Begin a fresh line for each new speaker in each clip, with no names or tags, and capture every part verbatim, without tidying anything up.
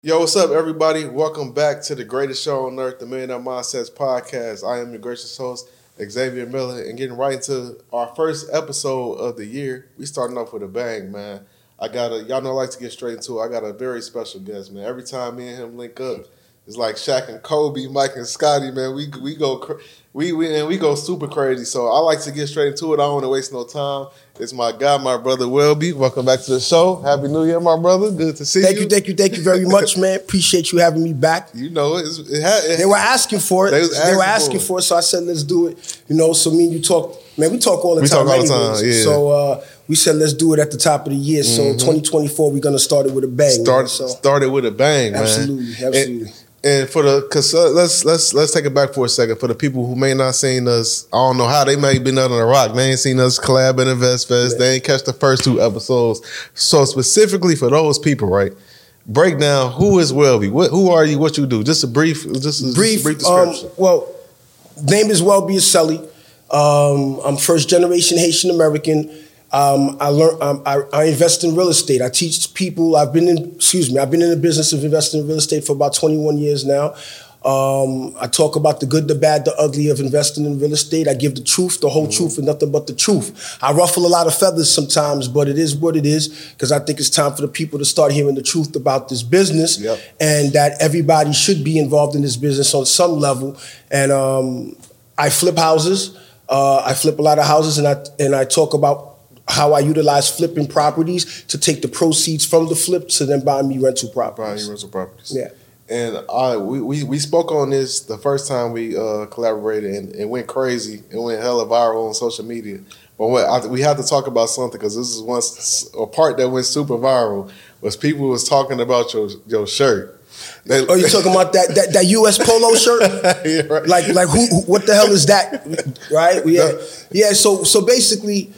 Yo, what's up, everybody? Welcome back to the greatest show on earth, the Millionaire Mindsets Podcast. I am your gracious host, Xavier Miller, and getting right into our first episode of the year. We starting off with a bang, man. I got a, y'all know I like to get straight into it. I got a very special guest, man. Every time me and him link up, it's like Shaq and Kobe, Mike and Scotty, man. We we go we we and we go super crazy. So I like to get straight into it. I don't want to waste no time. It's my guy, my brother Welby. Welcome back to the show. Happy New Year, my brother. Good to see
thank
you.
you, thank you, thank you very much, man. Appreciate you having me back.
You know, it's, it, ha- it
They were asking for it.
They,
They,
was asking
were asking
for it.
for it, so I said, let's do it. You know, so me and you talk, man, we talk all the
We
time.
talk all the
anyways.
time, yeah.
So uh, we said, let's do it at the top of the year.
Mhm.
So twenty twenty-four, we're going to start it with a bang.
Start,
man. So,
started with a bang, man.
absolutely, absolutely.
And, and for the, cause uh, let's let's let's take it back for a second. For the people who may not seen us, I don't know how they may have been under the rock. They ain't seen us collab and Invest Fest. They ain't catch the first two episodes. So specifically for those people, right? Break down who is Welby. What who are you? What you do? Just a brief, just a
brief,
brief
um,
description.
well, name is Welby Aselli. Um, I'm first generation Haitian American. Um, I learn. Um, I, I invest in real estate. I teach people. I've been in. Excuse me. I've been in the business of investing in real estate for about twenty-one years now. Um, I talk about the good, the bad, the ugly of investing in real estate. I give the truth, the whole mm-hmm. truth, and nothing but the truth. I ruffle a lot of feathers sometimes, but it is what it is because I think it's time for the people to start hearing the truth about this business,
yep.
and that everybody should be involved in this business on some level. And um, I flip houses. Uh, I flip a lot of houses, and I and I talk about how I utilize flipping properties to take the proceeds from the flip to then buy me rental properties.
Buy you rental properties.
Yeah.
And I we, we, we spoke on this the first time we uh, collaborated, and it went crazy. It went hella viral on social media. But what I, we had to talk about something because this is one a part that went super viral was people was talking about your your shirt. They,
oh, you talking about that, that that U S Polo shirt?
Yeah, right.
Like like who, who? What the hell is that? Right? Yeah, yeah. So so basically,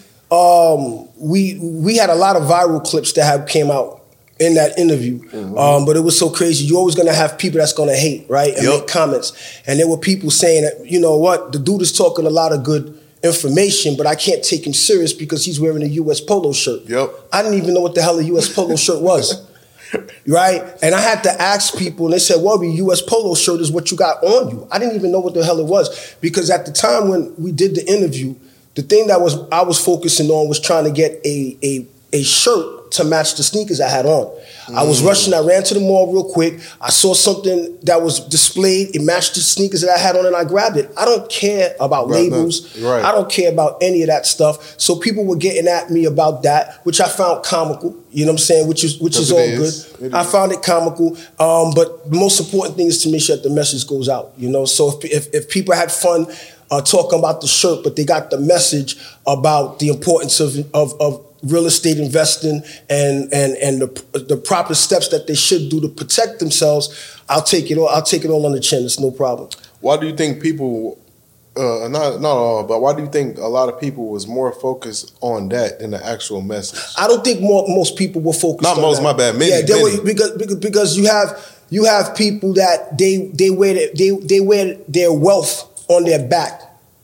um, we we had a lot of viral clips that have came out in that interview, mm-hmm. um, but it was so crazy. You're always gonna have people that's gonna hate, right, and
yep.
make comments. And there were people saying that, you know what, the dude is talking a lot of good information, but I can't take him serious because he's wearing a U S Polo shirt.
Yep.
I didn't even know what the hell a U S Polo shirt was. Right? And I had to ask people, and they said, well, the U S Polo shirt is what you got on you. I didn't even know what the hell it was. Because at the time when we did the interview, the thing that was I was focusing on was trying to get a a, a shirt to match the sneakers I had on. Mm. I was rushing, I ran to the mall real quick. I saw something that was displayed, it matched the sneakers that I had on, and I grabbed it. I don't care about right, labels. Right. I don't care about any of that stuff. So people were getting at me about that, which I found comical. You know what I'm saying? Which is which is all is. good. I found it comical. Um, but the most important thing is to make sure that the message goes out. You know, so if if, if people had fun uh, talking about the shirt, but they got the message about the importance of of, of real estate investing and and and the the proper steps that they should do to protect themselves, I'll take it all. I'll take it all on the chin. It's no problem.
Why do you think people, uh, not not all, but why do you think a lot of people was more focused on that than the actual message?
I don't think more, most people were focused.
Not
on
most,
that.
my bad. Many,
yeah, they
many.
were, because, because because you have you have people that they they wear they they wear their wealth on their back.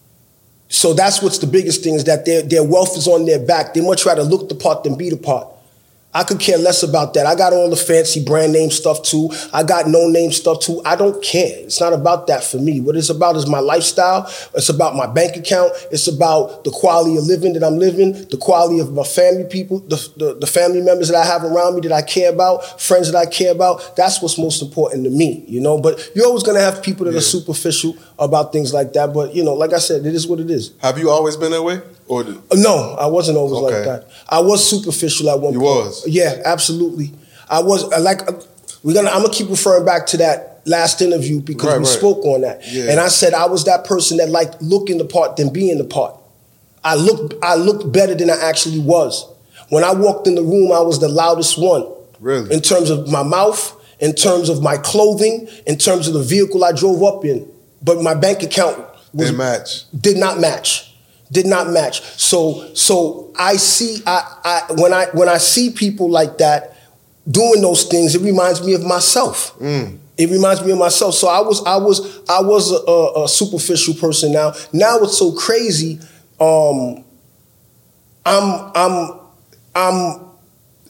So that's what's the biggest thing is that their their wealth is on their back. They much rather look the part than be the part. I could care less about that. I got all the fancy brand name stuff too. I got no name stuff too. I don't care. It's not about that for me. What it's about is my lifestyle. It's about my bank account. It's about the quality of living that I'm living, the quality of my family people, the, the, the family members that I have around me that I care about, friends that I care about. That's what's most important to me, you know. But you're always going to have people that yeah. are superficial about things like that. But, you know, like I said, it is what it is.
Have you always been that way? Or did-
no, I wasn't always
okay.
like that. I was superficial at one
you
point.
You was?
Yeah, absolutely. I was like we're gonna. I'm gonna keep referring back to that last interview because
right,
we
right.
spoke on that,
yeah.
and I said I was that person that liked looking the part than being the part. I looked. I looked better than I actually was. When I walked in the room, I was the loudest one.
Really?
In terms of my mouth, in terms of my clothing, in terms of the vehicle I drove up in, but my bank account was,
didn't match.
Did not match. Did not match. So so I see I, I when I when I see people like that doing those things, it reminds me of myself. Mm. It reminds me of myself. So I was I was I was a, a superficial person. Now now it's so crazy. Um, I'm I'm I'm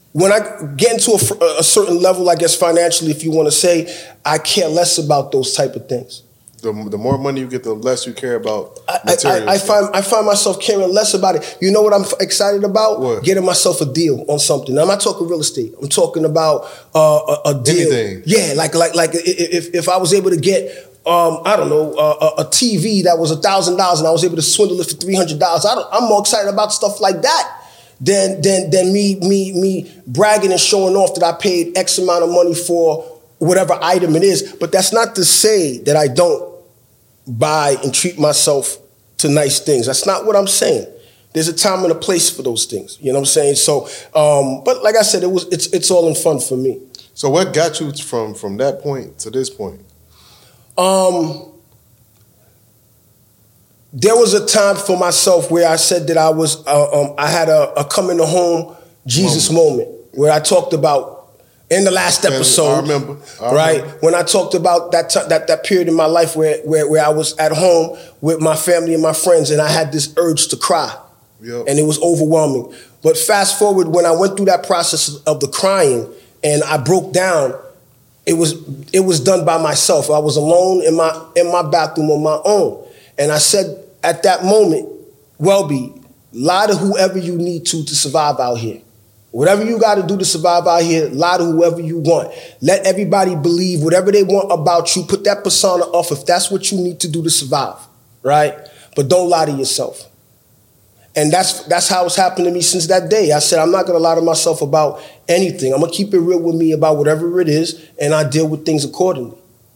when I get into a, a certain level, I guess financially, if you want to say, I care less about those type of things.
The, the more money you get, the less you care about
I,
material
I, I, I
stuff.
find I find myself caring less about it. You know what I'm excited about?
What?
Getting myself a deal on something. Now, I'm not talking real estate. I'm talking about uh, a, a deal.
Anything.
Yeah, like like like if if I was able to get um, I don't know uh, a, a T V that was a thousand dollars and I was able to swindle it for three hundred dollars. I'm more excited about stuff like that than than than me me me bragging and showing off that I paid X amount of money for whatever item it is. But that's not to say that I don't buy and treat myself to nice things. That's not what I'm saying. There's a time and a place for those things. You know what I'm saying? So, um, but like I said, it was it's it's all in fun for me.
So what got you from from that point to this point?
Um, there was a time for myself where I said that I was uh, um, I had a, a coming to home Jesus moment. moment where I talked about. In the last episode,
I remember, I
right
remember.
when I talked about that t- that that period in my life where, where where I was at home with my family and my friends, and I had this urge to cry,
yep.
and it was overwhelming. But fast forward, when I went through that process of the crying and I broke down, it was it was done by myself. I was alone in my in my bathroom on my own, and I said at that moment, Welby, lie to whoever you need to to survive out here. Whatever you got to do to survive out here, lie to whoever you want. Let everybody believe whatever they want about you. Put that persona off if that's what you need to do to survive, right? But don't lie to yourself. And that's that's how it's happened to me since that day. I said, I'm not going to lie to myself about anything. I'm going to keep it real with me about whatever it is, and I deal with things accordingly.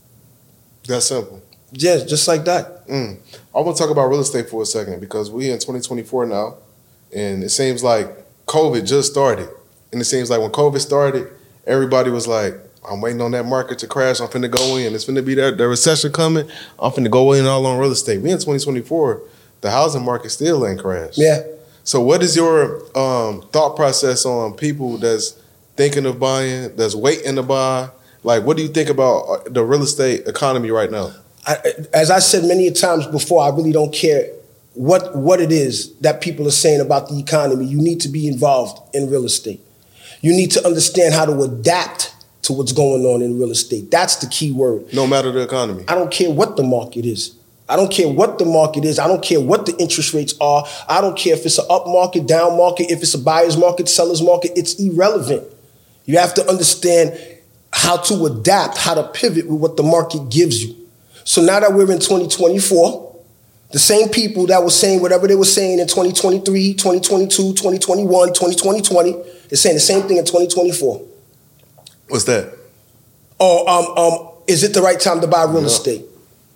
That's simple.
Yes, just like that.
Mm. I want to talk about real estate for a second because we're in twenty twenty-four now, and it seems like COVID just started. And it seems like when COVID started, everybody was like, I'm waiting on that market to crash. I'm finna go in. It's finna be that the recession coming. I'm finna go in all on real estate. We in twenty twenty-four, the housing market still ain't crashed.
Yeah.
So what is your um, thought process on people that's thinking of buying, that's waiting to buy? Like, what do you think about the real estate economy right now?
I, as I said many times before, I really don't care what what it is that people are saying about the economy. You need to be involved in real estate. You need to understand how to adapt to what's going on in real estate. That's the key word.
No matter the economy.
I don't care what the market is. I don't care what the market is. I don't care what the interest rates are. I don't care if it's an up market, down market, if it's a buyer's market, seller's market. It's irrelevant. You have to understand how to adapt, how to pivot with what the market gives you. So now that we're in twenty twenty-four, the same people that were saying whatever they were saying in twenty twenty-three, twenty twenty-two, twenty twenty-one, twenty twenty, they're saying the same thing in twenty twenty-four.
What's that?
Or um, um, is it the right time to buy real
Yeah.
estate?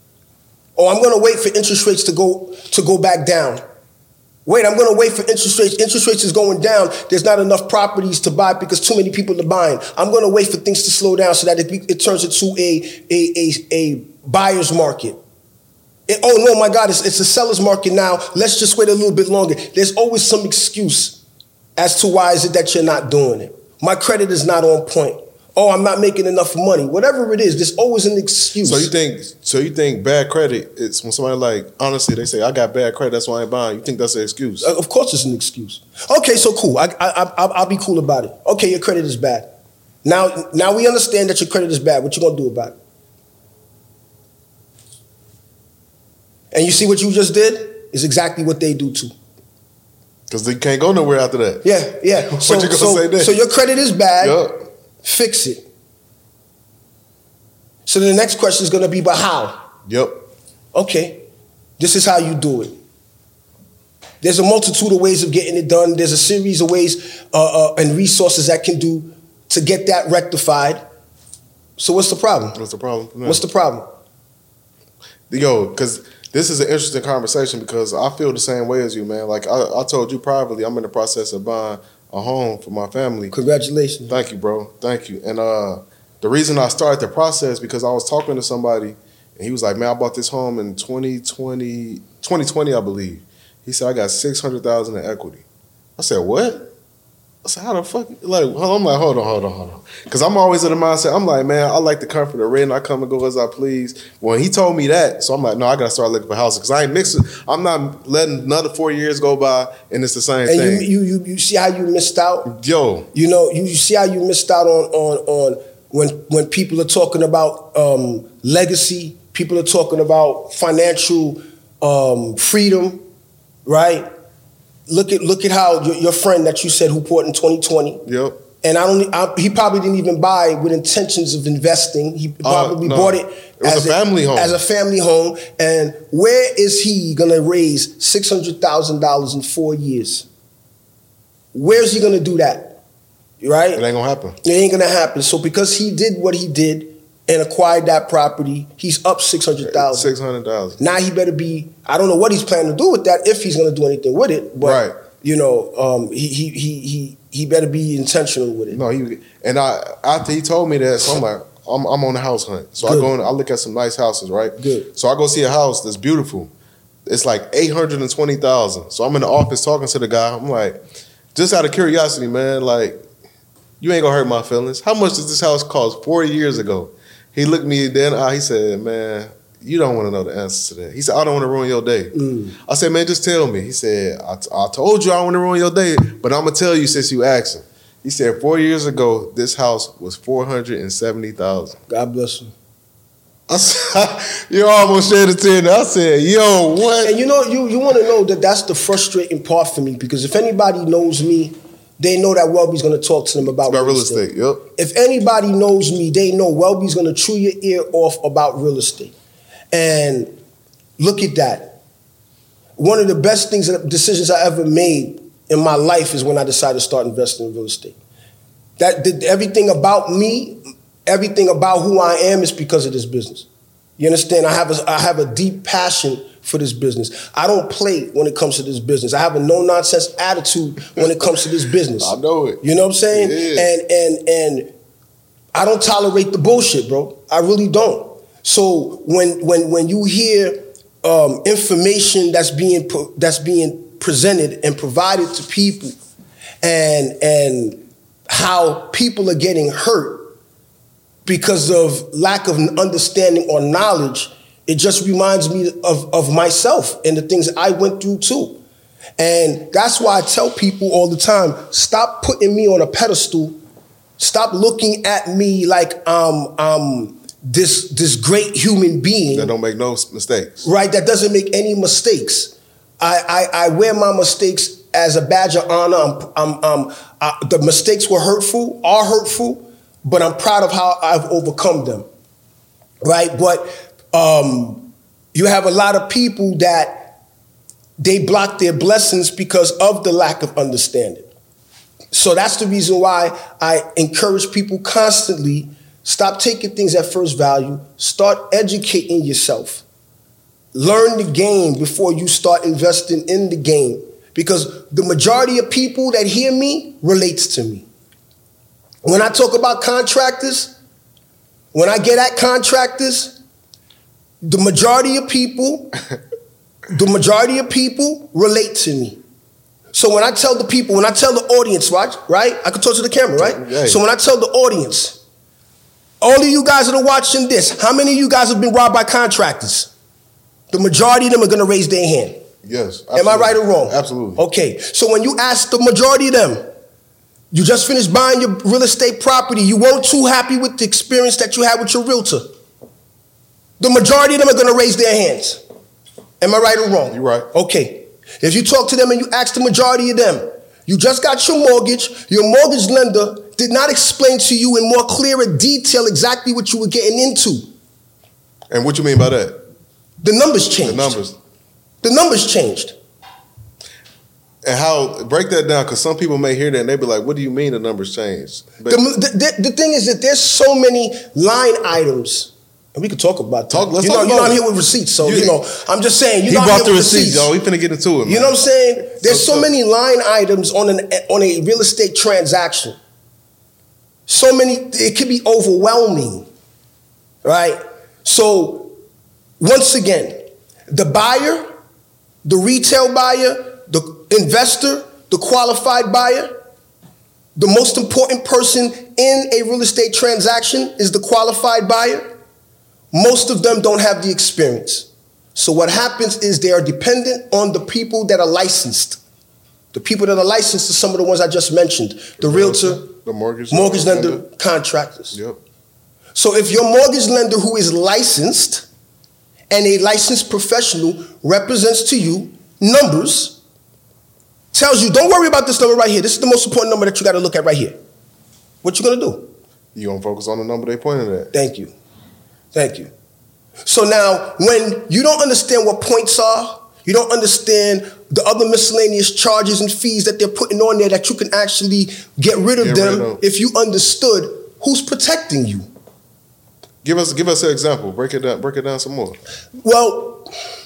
Or I'm going to wait for interest rates to go to go back down. Wait, I'm going to wait for interest rates. Interest rates is going down. There's not enough properties to buy because too many people are buying. I'm going to wait for things to slow down so that it, be, it turns into a a a, a buyer's market. It, oh, no, my God, it's, it's a seller's market now. Let's just wait a little bit longer. There's always some excuse as to why is it that you're not doing it. My credit is not on point. Oh, I'm not making enough money. Whatever it is, there's always an excuse.
So you think so you think bad credit, it's when somebody like, honestly, they say, I got bad credit, that's why I ain't buying. You think that's an excuse?
Uh, Of course it's an excuse. Okay, so cool. I, I, I, I'll I'll be cool about it. Okay, your credit is bad. Now, now we understand that your credit is bad. What you gonna do about it? And you see what you just did is exactly what they do too.
Because they can't go nowhere after that.
Yeah, yeah.
What
So,
you gonna
so,
say then?
so your credit is bad.
Yup.
Fix it. So the next question is gonna be, but how?
Yep.
Okay, this is how you do it. There's a multitude of ways of getting it done. There's a series of ways uh, uh, and resources that can do to get that rectified. So what's the problem?
What's the problem? No.
What's the problem?
Yo, because this is an interesting conversation because I feel the same way as you, man. Like I, I told you privately, I'm in the process of buying a home for my family.
Congratulations.
Thank you, bro. Thank you. And uh, the reason I started the process because I was talking to somebody and he was like, man, I bought this home in twenty twenty, twenty twenty, I believe. He said, I got six hundred thousand dollars in equity. I said, what? I said, how the fuck? Like, I'm like, hold on, hold on, hold on. Because I'm always in the mindset, I'm like, man, I like the comfort of rent. I come and go as I please. When he told me that, so I'm like, no, I got to start looking for houses. Because I ain't mixing. I'm not letting another four years go by and it's the same
and
thing.
And you, you, you see how you missed out?
Yo.
You know, you, you see how you missed out on, on, on when, when people are talking about um, legacy, people are talking about financial um, freedom, right? Look at look at how your, your friend that you said who bought in twenty twenty.
Yep.
And I don't. I, he probably didn't even buy with intentions of investing. He probably
uh, no.
bought it,
it was
as
a family
a,
home.
As a family home. And where is he gonna raise six hundred thousand dollars in four years? Where's he gonna do that? Right?
It ain't gonna happen.
It ain't gonna happen. So because he did what he did and acquired that property, he's up six hundred thousand.
Six hundred thousand.
Now he better be. I don't know what he's planning to do with that, if he's going to do anything with it. But
right.
you know, um, he he he he he better be intentional with it.
No, he and I after he told me that, so I'm like, I'm, I'm on the house hunt. So Good. I go and I look at some nice houses, right?
Good.
So I go see a house that's beautiful. It's like eight hundred and twenty thousand. So I'm in the office talking to the guy. I'm like, just out of curiosity, man, like, you ain't gonna hurt my feelings. How much does this house cost four years ago? He looked me then. Uh, he said, man, you don't want to know the answer to that. He said, I don't want to ruin your day. Mm. I said, man, just tell me. He said, I, t- I told you I don't want to ruin your day, but I'm going to tell you since you asked him. He said, four years ago, this house was four hundred seventy thousand dollars.
God bless him.
I said, you almost shed a tear. I said, yo, what?
And you know, you, you want to know that that's the frustrating part for me, because if anybody knows me, they know that Welby's going to talk to them about,
about
real
real
estate.
estate. Yep.
If anybody knows me, they know Welby's going to chew your ear off about real estate. And look at that. One of the best things, decisions I ever made in my life is when I decided to start investing in real estate. That did everything about me, everything about who I am is because of this business. You understand? I have a, I have a deep passion for this business. I don't play when it comes to this business. I have a no-nonsense attitude when it comes to this business.
I know it.
You know what I'm saying?
Yeah.
And and and I don't tolerate the bullshit, bro. I really don't. So when when when you hear um, information that's being that's being presented and provided to people, and and how people are getting hurt because of lack of understanding or knowledge, it just reminds me of, of myself and the things I went through too. And that's why I tell people all the time, stop putting me on a pedestal. Stop looking at me like I'm, I'm this, this great human being.
That don't make no mistakes.
Right, that doesn't make any mistakes. I, I, I wear my mistakes as a badge of honor. I'm, I'm, I'm, I, the mistakes were hurtful, are hurtful, but I'm proud of how I've overcome them, right? But um, you have a lot of people that they block their blessings because of the lack of understanding. So that's the reason why I encourage people constantly, stop taking things at first value, start educating yourself. Learn the game before you start investing in the game, because the majority of people that hear me relates to me. When I talk about contractors, when I get at contractors, the majority of people, the majority of people relate to me. So when I tell the people, when I tell the audience, right, right? I can talk to the camera, right?
Hey.
So when I tell the audience, all of you guys that are watching this, how many of you guys have been robbed by contractors? The majority of them are going to raise their hand.
Yes. Absolutely.
Am I right or wrong?
Absolutely.
Okay. So when you ask the majority of them, you just finished buying your real estate property, you weren't too happy with the experience that you had with your realtor, the majority of them are going to raise their hands. Am I right or wrong?
You're right.
Okay. If you talk to them and you ask the majority of them, you just got your mortgage, your mortgage lender did not explain to you in more clearer detail exactly what you were getting into.
And what you mean by that?
The numbers changed.
The numbers.
The numbers changed.
And how, break that down, because some people may hear that and they be like, what do you mean the numbers changed? But
the, the, the thing is that there's so many line items, and we could talk about that.
Talk, let's
you
talk
know,
about
you know, I'm
it.
here with receipts, so,
You-
you know, I'm just saying, you
he
know, I'm
brought
here
the
with
receipts,
receipts.
yo. We finna get into it, man.
You know what I'm saying? There's
So-
so many line items on an on a real estate transaction. So many, it could be overwhelming, right? So, once again, the buyer, the retail buyer, the investor, the qualified buyer, the most important person in a real estate transaction is the qualified buyer, most of them don't have the experience. So what happens is they are dependent on the people that are licensed. The people that are licensed are some of the ones I just mentioned. The realtor,
the mortgage,
mortgage lender,
lender,
contractors.
Yep.
So if your mortgage lender who is licensed and a licensed professional represents to you numbers, tells you, don't worry about this number right here. This is the most important number that you got to look at right here. What you going to do?
You going to focus on the number they pointed at.
Thank you. Thank you. So now, when you don't understand what points are, you don't understand the other miscellaneous charges and fees that they're putting on there that you can actually get rid of
Get
them
rid of.
if you understood who's protecting you.
Give us give us an example. Break it down. Break it down some more.
Well,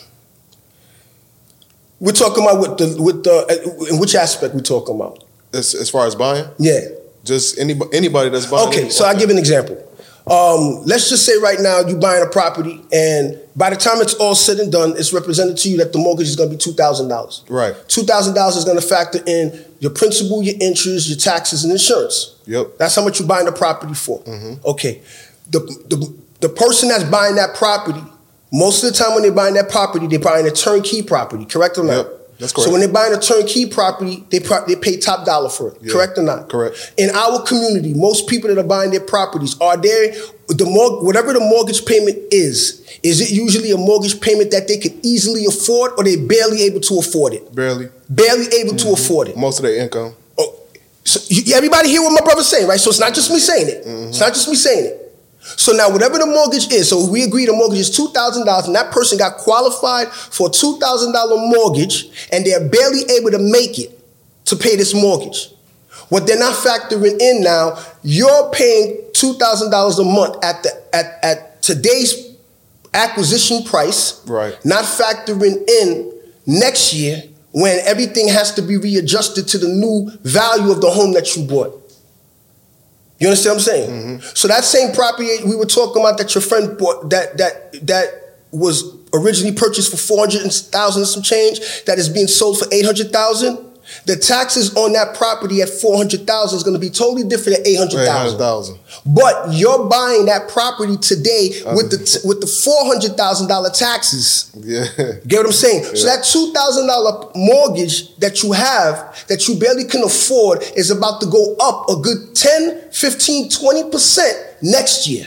we're talking about with the with the in which aspect we're talking about?
As as far as buying,
Yeah.
just anybody anybody that's buying.
Okay, so I'll give an example. Um, let's just say right now you're buying a property, and by the time it's all said and done, it's represented to you that the mortgage is going to be two thousand dollars.
Right.
two thousand dollars is going to factor in your principal, your interest, your taxes, and insurance.
Yep.
That's how much you're buying the property for.
Mm-hmm.
Okay. The, the, the person that's buying that property, most of the time when they're buying that property, they're buying a turnkey property, correct or not?
Yep. That's correct.
So when they're buying a turnkey property, they pro- they pay top dollar for it,
Yeah.
correct or not?
Correct.
In our community, most people that are buying their properties, are there, the mor- whatever the mortgage payment is, is it usually a mortgage payment that they could easily afford, or they barely able to afford it?
Barely.
Barely able to afford it.
Most of their income.
Oh, so you, everybody hear what my brother's saying, right? So it's not just me saying it.
Mm-hmm.
It's not just me saying it. So now whatever the mortgage is, so we agree the mortgage is two thousand dollars, and that person got qualified for a two thousand dollars mortgage, and they're barely able to make it to pay this mortgage. What they're not factoring in now, you're paying two thousand dollars a month at the at, at today's acquisition price,
Right.
not factoring in next year when everything has to be readjusted to the new value of the home that you bought. You understand what I'm saying?
Mm-hmm.
So that same property we were talking about that your friend bought, that that that was originally purchased for four hundred thousand and some change, that is being sold for eight hundred thousand. The taxes on that property at four hundred thousand is going to be totally different at eight hundred thousand. But you're buying that property today
Uh,
with the t- with the four hundred thousand dollar taxes.
Yeah.
Get what I'm saying?
Yeah.
So that two thousand dollars mortgage that you have, that you barely can afford, is about to go up a good ten, fifteen, twenty percent next year.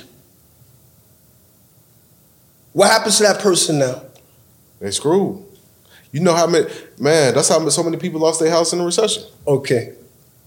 What happens to that person now?
They screwed. You know how many, man, that's how so many people lost their house in the recession.
Okay.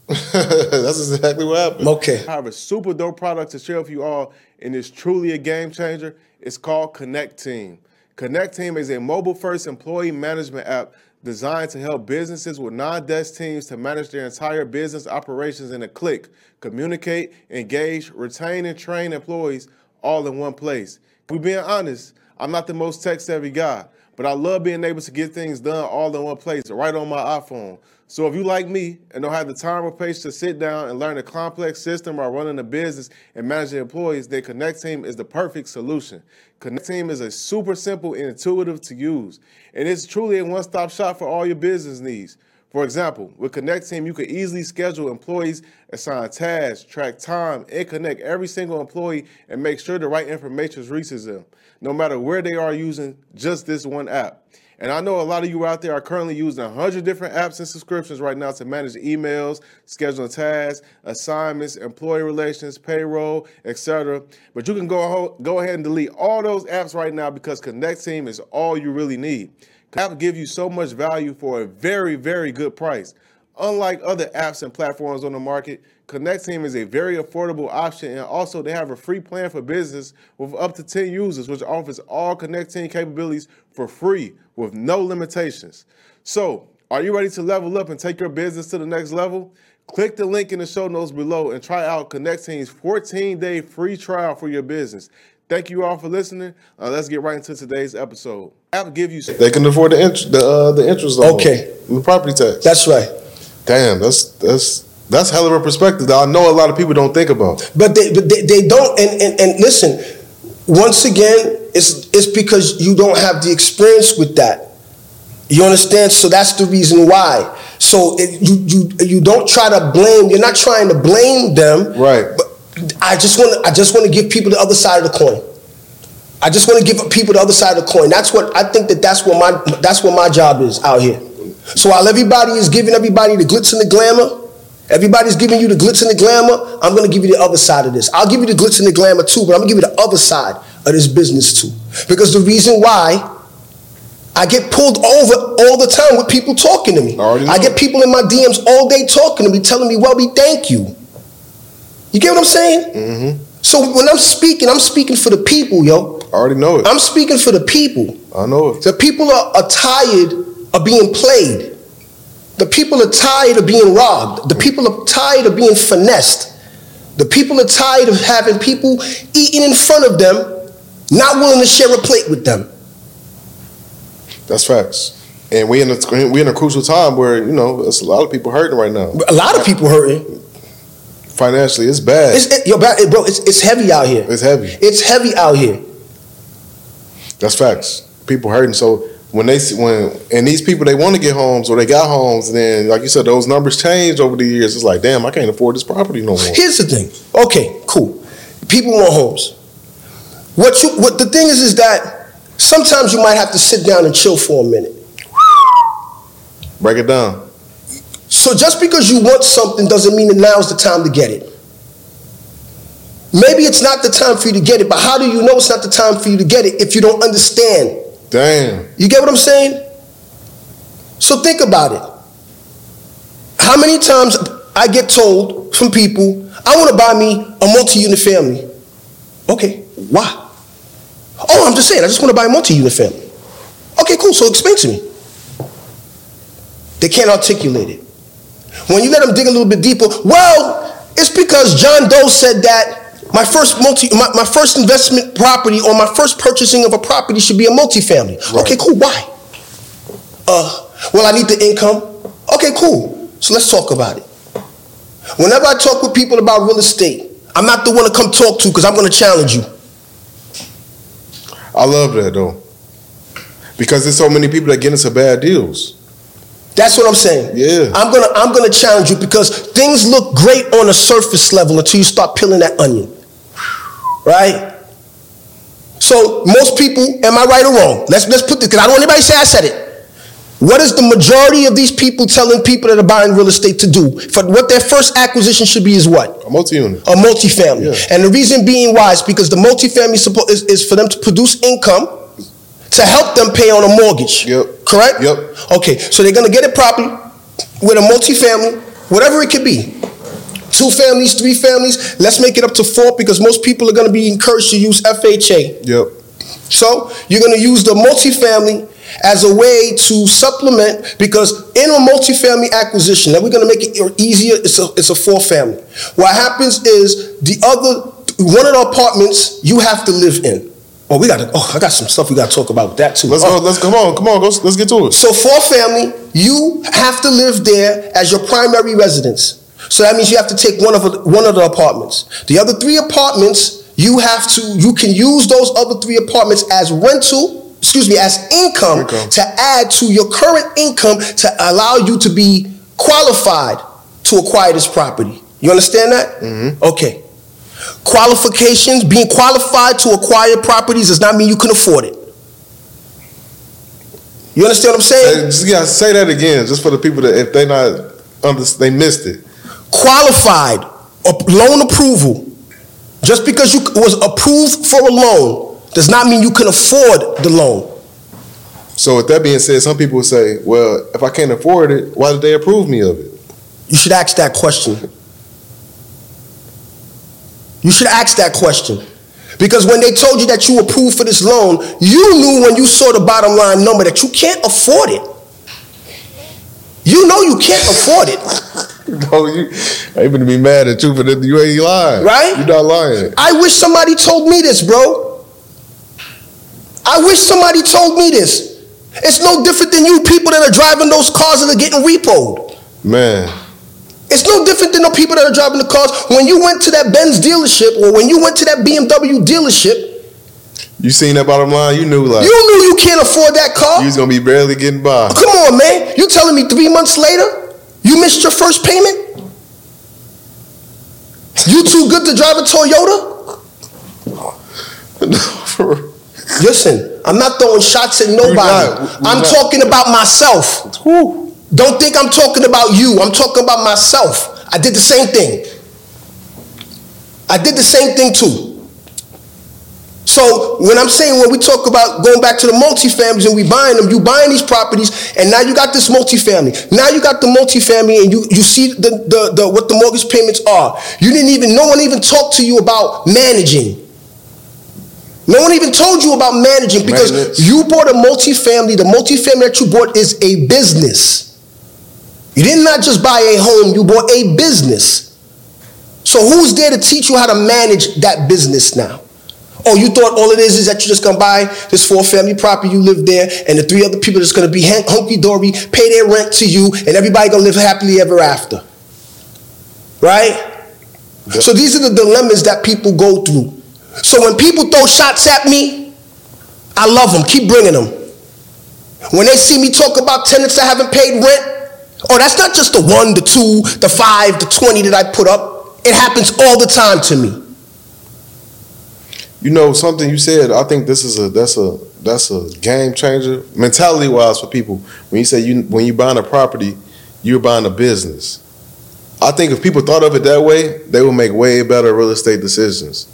That's exactly what happened.
Okay.
I have a super dope product to share with you all, and it's truly a game changer. It's called Connect Team. Connect Team is a mobile-first employee management app designed to help businesses with non-desk teams to manage their entire business operations in a click, communicate, engage, retain, and train employees all in one place. If we're being honest, I'm not the most tech-savvy guy, but I love being able to get things done all in one place, right on my iPhone. So if you like me and don't have the time or patience to sit down and learn a complex system while running a business and managing employees, then Connect Team is the perfect solution. Connect Team is a super simple and intuitive to use, and it's truly a one-stop shop for all your business needs. For example, with Connect Team, you can easily schedule employees, assign tasks, track time, and connect every single employee and make sure the right information reaches them, no matter where they are using just this one app. And I know a lot of you out there are currently using one hundred different apps and subscriptions right now to manage emails, scheduling tasks, assignments, employee relations, payroll, et cetera. But you can go, go ahead and delete all those apps right now because Connect Team is all you really need. App will give you so much value for a very, very good price. Unlike other apps and platforms on the market, Connect Team is a very affordable option, and also they have a free plan for business with up to ten users, which offers all Connect Team capabilities for free with no limitations. So, are you ready to level up and take your business to the next level? Click the link in the show notes below and try out Connect Team's fourteen-day free trial for your business. Thank you all for listening. Uh, let's get right into today's episode. App give you they can afford the int- the uh, the interest on
Okay.
the property tax.
That's right.
Damn, that's that's that's hell of a perspective that I know a lot of people don't think about.
But they but they, they don't, and, and, and listen, once again, it's it's because you don't have the experience with that. You understand? So that's the reason why. So it, you you you don't try to blame. You're not trying to blame them.
Right.
But I just want to I just want to give people the other side of the coin. I just want to give people the other side of the coin. That's what I think that that's what my that's what my job is out here. So while everybody is giving everybody the glitz and the glamour, everybody's giving you the glitz and the glamour, I'm going to give you the other side of this. I'll give you the glitz and the glamour too, but I'm going to give you the other side of this business too. Because the reason why I get pulled over all the time with people talking to me. I, I get people in my D Ms all day talking to me, telling me, Welby, thank you. You get what I'm saying?
Mm-hmm.
So when I'm speaking, I'm speaking for the people, yo.
I already know it.
I'm speaking for the people.
I know it.
The people are, are tired of being played. The people are tired of being robbed. The people are tired of being finessed. The people are tired of having people eating in front of them, not willing to share a plate with them.
That's facts. And we in a we in a crucial time where, you know, there's a lot of people hurting right now.
A lot of people hurting.
Financially, it's bad.
It's, it, yo, bro, it's, it's heavy out here.
It's heavy.
It's heavy out here.
That's facts. People hurting. So when they when and these people, they want to get homes or they got homes, and then like you said, those numbers change over the years. It's like, damn, I can't afford this property no more.
Here's the thing. Okay, cool. People want homes. What you what the thing is is that sometimes you might have to sit down and chill for a minute.
Break it down.
So just because you want something doesn't mean that now's the time to get it. Maybe it's not the time for you to get it, but how do you know it's not the time for you to get it if you don't understand?
Damn.
You get what I'm saying? So think about it. How many times I get told from people, I want to buy me a multi-unit family. Okay, why? Oh, I'm just saying, I just want to buy a multi-unit family. Okay, cool, so explain to me. They can't articulate it. When you let them dig a little bit deeper, well, it's because John Doe said that my first multi, my, my first investment property or my first purchasing of a property should be a multifamily. Right. Okay, cool. Why? Uh, well, I need the income. Okay, cool. So let's talk about it. Whenever I talk with people about real estate, I'm not the one to come talk to because I'm going to challenge you.
I love that though, because there's so many people that get into bad deals.
That's what I'm saying.
Yeah.
I'm gonna I'm gonna challenge you because things look great on a surface level until you start peeling that onion. Right? So most people, am I right or wrong? Let's let's put this, because I don't want anybody to say I said it. What is the majority of these people telling people that are buying real estate to do? For what their first acquisition should be is what?
A multi-unit.
A multifamily.
Yeah.
And the reason being why is because the multifamily support is, is for them to produce income to help them pay on a mortgage.
Yep.
Correct?
Yep.
Okay, so they're gonna get it properly with a multifamily, whatever it could be. Two families, three families, let's make it up to four because most people are gonna be encouraged to use F H A.
Yep.
So you're gonna use the multifamily as a way to supplement, because in a multifamily acquisition, now we're gonna make it easier, it's a, it's a four family. What happens is the other, one of the apartments you have to live in. Oh, we got to, oh, I got some stuff we got to talk about with that too.
Let's
oh.
go, let's, come on, come on, let's, let's get to it.
So four family, you have to live there as your primary residence. So that means you have to take one of the, one of the apartments. The other three apartments, you have to, you can use those other three apartments as rental, excuse me, as income, income. to add to your current income to allow you to be qualified to acquire this property. You understand that?
Mm-hmm.
Okay. Qualifications, being qualified to acquire properties does not mean you can afford it. You understand what I'm saying?
Hey, just, yeah, say that again, just for the people that if they not under, they missed it.
Qualified, loan approval. Just because you was approved for a loan does not mean you can afford the loan.
So with that being said, some people would say, well, if I can't afford it, why did they approve me of it?
You should ask that question. You should ask that question. Because when they told you that you approved for this loan, you knew when you saw the bottom line number that you can't afford it. You know you can't afford it.
No, you ain't gonna be mad at you, but you ain't lying.
Right?
You're not lying.
I wish somebody told me this, bro. I wish somebody told me this. It's no different than you people that are driving those cars that are getting repoed.
Man.
It's no different than the people that are driving the cars. When you went to that Benz dealership or when you went to that B M W dealership,
you seen that bottom line, you knew like
you knew you can't afford that car.
You was gonna be barely getting by.
Come on, man. You telling me three months later You missed your first payment? You too good to drive a Toyota? Listen, I'm not throwing shots at nobody. Not, I'm not. talking about myself. Whew. Don't think I'm talking about you. I'm talking about myself. I did the same thing. I did the same thing too. So when I'm saying, when we talk about going back to the multifamilies and we buying them, you buying these properties, and now you got this multifamily. Now you got the multifamily, and you you see the, the, the what the mortgage payments are. You didn't even, no one even talked to you about managing. No one even told you about managing, because you bought a multifamily. The multifamily that you bought is a business. You did not just buy a home, you bought a business. So who's there to teach you how to manage that business now? Oh, you thought all it is is that you're just gonna buy this four-family property, you live there, and the three other people are just gonna be hunky-dory, pay their rent to you, and everybody gonna live happily ever after. Right? Yep. So these are the dilemmas that people go through. So when people throw shots at me, I love them. Keep bringing them. When they see me talk about tenants that haven't paid rent, oh, that's not just the one, the two, the five, the twenty that I put up. It happens all the time to me.
You know, something you said, I think this is a that's a that's a game changer mentality wise for people. When you say you when you buying a property, you're buying a business. I think if people thought of it that way, they would make way better real estate decisions.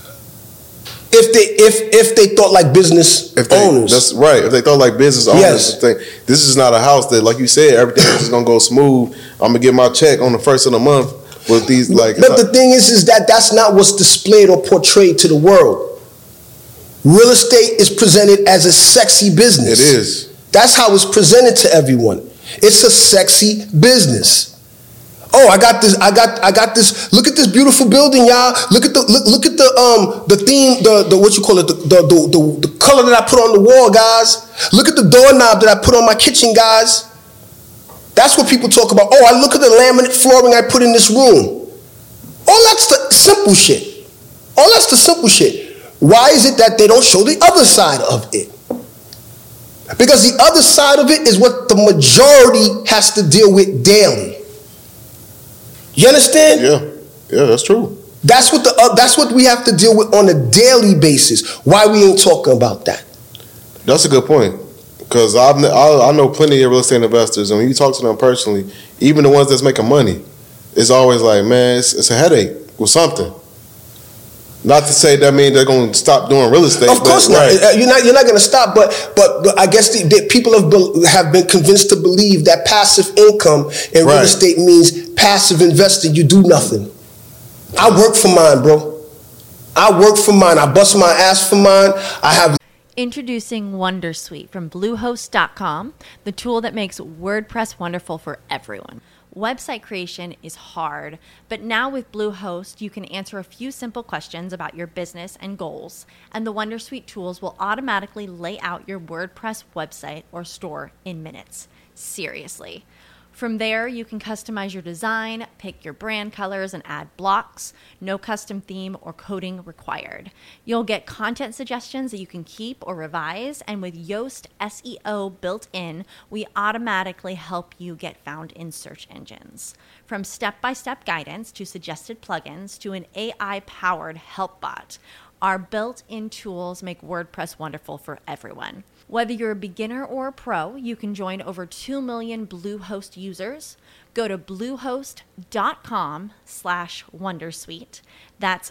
If they if if they thought like business
if they,
owners.
That's right. If they thought like business owners, yes. Think, this is not a house that, like you said, everything is gonna go smooth. I'm gonna get my check on the first of the month. With these, like,
but the thing is, is that that's not what's displayed or portrayed to the world. Real estate is presented as a sexy business.
It is.
That's how it's presented to everyone. It's a sexy business. Oh, I got this. I got. I got this. Look at this beautiful building, y'all. Look at the. Look, look at the um the theme. The the what you call it. The the, the the the color that I put on the wall, guys. Look at the doorknob that I put on my kitchen, guys. That's what people talk about. Oh, I look at the laminate flooring I put in this room. All that's the simple shit. All that's the simple shit. Why is it that they don't show the other side of it? Because the other side of it is what the majority has to deal with daily. You understand?
Yeah, yeah, that's true.
That's what the uh, that's what we have to deal with on a daily basis. Why we ain't talking about that?
That's a good point. Because I I know plenty of real estate investors, and when you talk to them personally, even the ones that's making money, it's always like, man, it's, it's a headache with something. Not to say that means they're going to stop doing real estate.
Of course
but,
not.
Right.
You're not. You're not going to stop. But but, but I guess the, the people have be, have been convinced to believe that passive income in real right. estate means passive investing. You do nothing. I work for mine, bro. I work for mine. I bust my ass for mine. I have.
Introducing Wondersuite from Bluehost dot com, the tool that makes WordPress wonderful for everyone. Website creation is hard, but now with Bluehost, you can answer a few simple questions about your business and goals, and the Wondersuite tools will automatically lay out your WordPress website or store in minutes. Seriously. From there, you can customize your design, pick your brand colors, and add blocks. No custom theme or coding required. You'll get content suggestions that you can keep or revise, and with Yoast S E O built in, we automatically help you get found in search engines. From step-by-step guidance to suggested plugins to an A I-powered help bot, our built-in tools make WordPress wonderful for everyone. Whether you're a beginner or a pro, you can join over two million Bluehost users. Go to bluehost.com slash Wondersuite. That's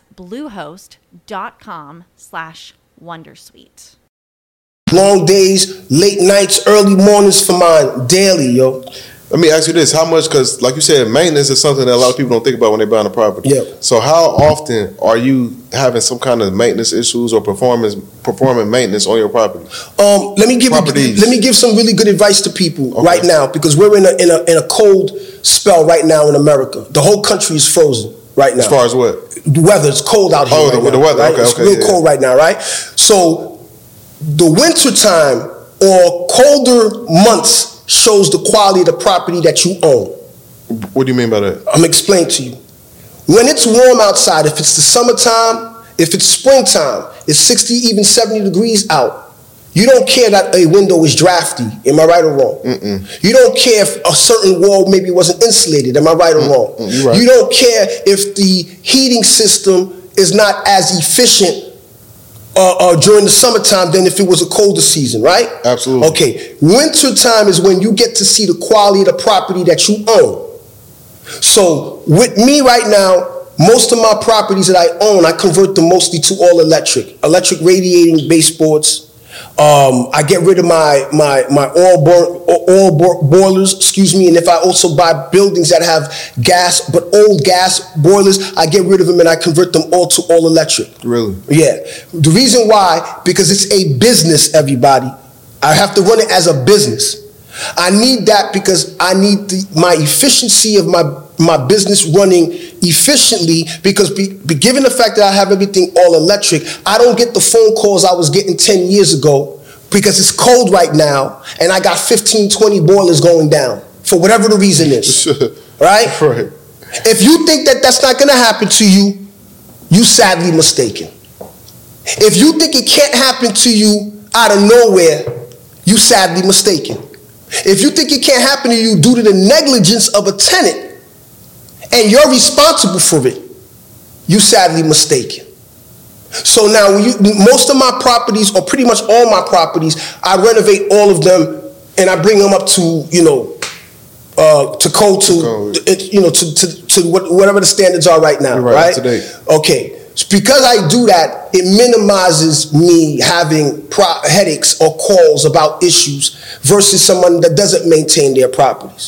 bluehost.com slash Wondersuite.
Long days, late nights, early mornings for mine, daily, yo.
Let me ask you this: how much? Because, like you said, maintenance is something that a lot of people don't think about when they're buying a property.
Yeah.
So, how often are you having some kind of maintenance issues or performance performing maintenance on your property?
Um, let me give you, let me give some really good advice to people okay. right now, because we're in a in a in a cold spell right now in America. The whole country is frozen right now.
As far as what?
The weather. It's cold out here.
Oh,
right
the,
now,
the weather.
Right?
Okay,
it's
okay.
real
yeah.
cold right now, right? So, the winter time or colder months shows the quality of the property that you own.
What do you mean by that?
I'm explaining to you. When it's warm outside, if it's the summertime, if it's springtime, it's sixty, even seventy degrees out, You don't care that a window is drafty. Am I right or wrong? Mm-mm. You don't care if a certain wall maybe wasn't insulated. Am I right or mm-mm. wrong? Mm-mm. Right. You don't care if the heating system is not as efficient uh, uh, during the summertime than if it was a colder season, right?
Absolutely.
Okay. Winter time is when you get to see the quality of the property that you own. So with me right now, most of my properties that I own, I convert them mostly to all electric, electric radiating baseboards. Um, I get rid of my my my oil bo- oil bo- boilers, excuse me, and if I also buy buildings that have gas, but old gas boilers, I get rid of them and I convert them all to all electric.
Really?
Yeah. The reason why, because it's a business, everybody. I have to run it as a business. I need that because I need the, my efficiency of my my business running efficiently, because be, be, given the fact that I have everything all electric, I don't get the phone calls I was getting ten years ago because it's cold right now and I got fifteen, twenty boilers going down for whatever the reason is. Right?
Right.
If you think that that's not going to happen to you, you sadly mistaken. If you think it can't happen to you out of nowhere, you sadly mistaken. If you think it can't happen to you due to the negligence of a tenant and you're responsible for it, you sadly mistaken. So now, when you, most of my properties, or pretty much all my properties, I renovate all of them and I bring them up to, you know, uh, to code to, code. It, you know, to to, to what, whatever the standards are right now,
right?
right?
Today.
Okay. Because I do that, it minimizes me having pro- headaches or calls about issues versus someone that doesn't maintain their properties.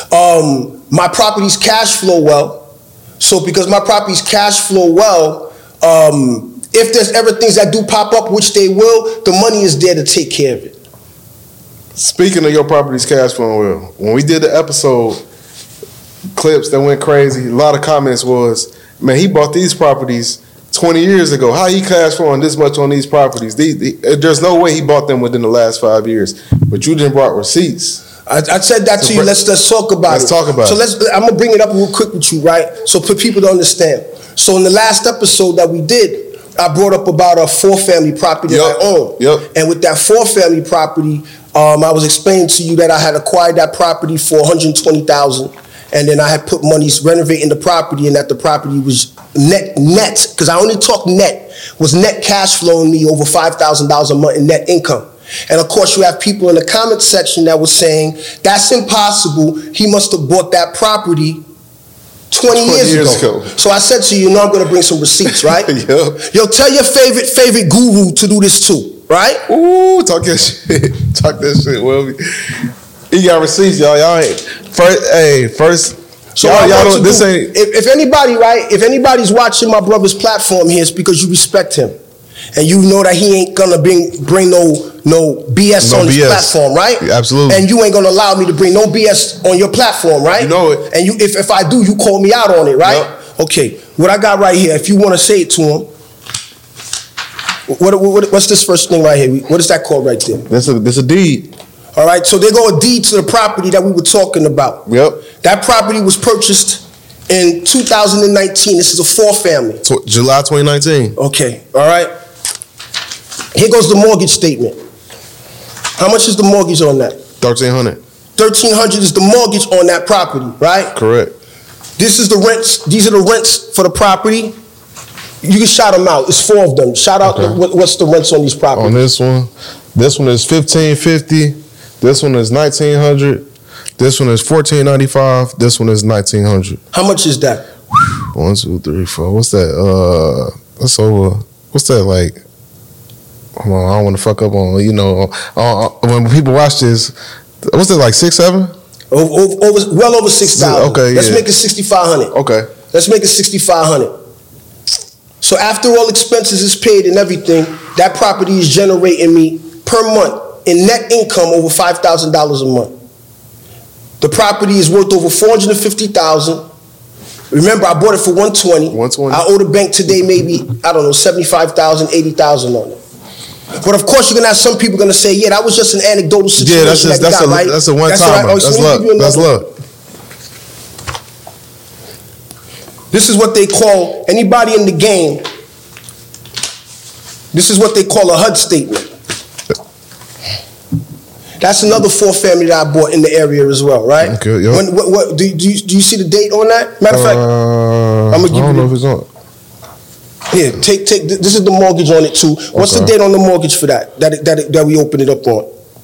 Um, my properties cash flow well. So because my properties cash flow well, um, if there's ever things that do pop up, which they will, the money is there to take care of it.
Speaking of your properties cash flow well, when we did the episode, clips that went crazy, a lot of comments was, man, he bought these properties twenty years ago. How he cash flowing this much on these properties? These, these, there's no way he bought them within the last five years. But you didn't brought receipts.
I, I said that so to you. Let's let's talk about
let's
it.
Let's talk about
so
it.
So let's. I'm gonna bring it up real quick with you, right? So for people to understand. So in the last episode that we did, I brought up about a four-family property
yep.
that I own.
Yep.
And with that four-family property, um, I was explaining to you that I had acquired that property for one hundred twenty thousand dollars. And then I had put monies renovating the property, and that the property was net, net, because I only talk net, was net cash flowing me over five thousand dollars a month in net income. And of course, you have people in the comment section that were saying, that's impossible. He must have bought that property twenty, twenty years, years ago. ago. So I said to you, you know, I'm going to bring some receipts, right?
Yep.
Yo, tell your favorite, favorite guru to do this too, right?
Ooh, talk that shit. Talk that shit, Wilby. He got receipts, y'all. Y'all ain't first. Hey, first.
So
y'all, y'all don't, this
do,
ain't.
If, if anybody, right? If anybody's watching my brother's platform here, it's because you respect him, and you know that he ain't gonna bring bring no no B S no on B S. His platform, right?
Yeah, absolutely.
And you ain't gonna allow me to bring no B S on your platform, right?
You know it.
And you, if if I do, you call me out on it, right? Yep. Okay. What I got right here, if you want to say it to him. What, what what's this first thing right here? What is that called right there?
That's a that's a deed.
All right, so they go a deed to the property that we were talking about.
Yep.
That property was purchased in two thousand nineteen. This is a four-family.
Tw- July twenty nineteen.
Okay, all right. Here goes the mortgage statement. How much is the mortgage on that?
thirteen hundred.
thirteen hundred is the mortgage on that property, right?
Correct.
This is the rents. These are the rents for the property. You can shout them out. It's four of them. Shout out okay. the, what's the rents on these properties.
On this one, this one is fifteen fifty. This one is nineteen hundred. This one is fourteen ninety-five. This one is nineteen hundred.
How much is that?
One, two, three, four. What's that? Uh, that's over. What's that like? Hold on, I don't want to fuck up on. You know, uh, when people watch this, what's that like? Six, seven?
Over, over well over six thousand.
Okay,
let's
yeah.
make it sixty-five hundred.
Okay,
let's make it sixty-five hundred. So after all expenses is paid and everything, that property is generating me per month in net income over five thousand dollars a month. The property is worth over four hundred fifty thousand dollars. Remember, I bought it for one hundred twenty thousand dollars.
one hundred twenty.
I owe the bank today maybe, I don't know, seventy-five thousand dollars, eighty thousand dollars on it. But of course, you're going to have some people going to say, yeah, that was just an anecdotal situation.
Yeah, that's just,
that
that's,
got,
a,
right?
that's a one
that's
time.
Right. Oh,
that's
so
love. That's love.
This is what they call, anybody in the game, this is what they call a H U D statement. That's another four family that I bought in the area as well, right?
Okay, yep.
When, what, what, do, do, you, do you see the date on that? Matter of fact,
uh,
I'm gonna give
I don't
you
know
the,
if it's on.
Here, take take. This is the mortgage on it too. What's
Okay.
the date on the mortgage for that? That that that we open it up on?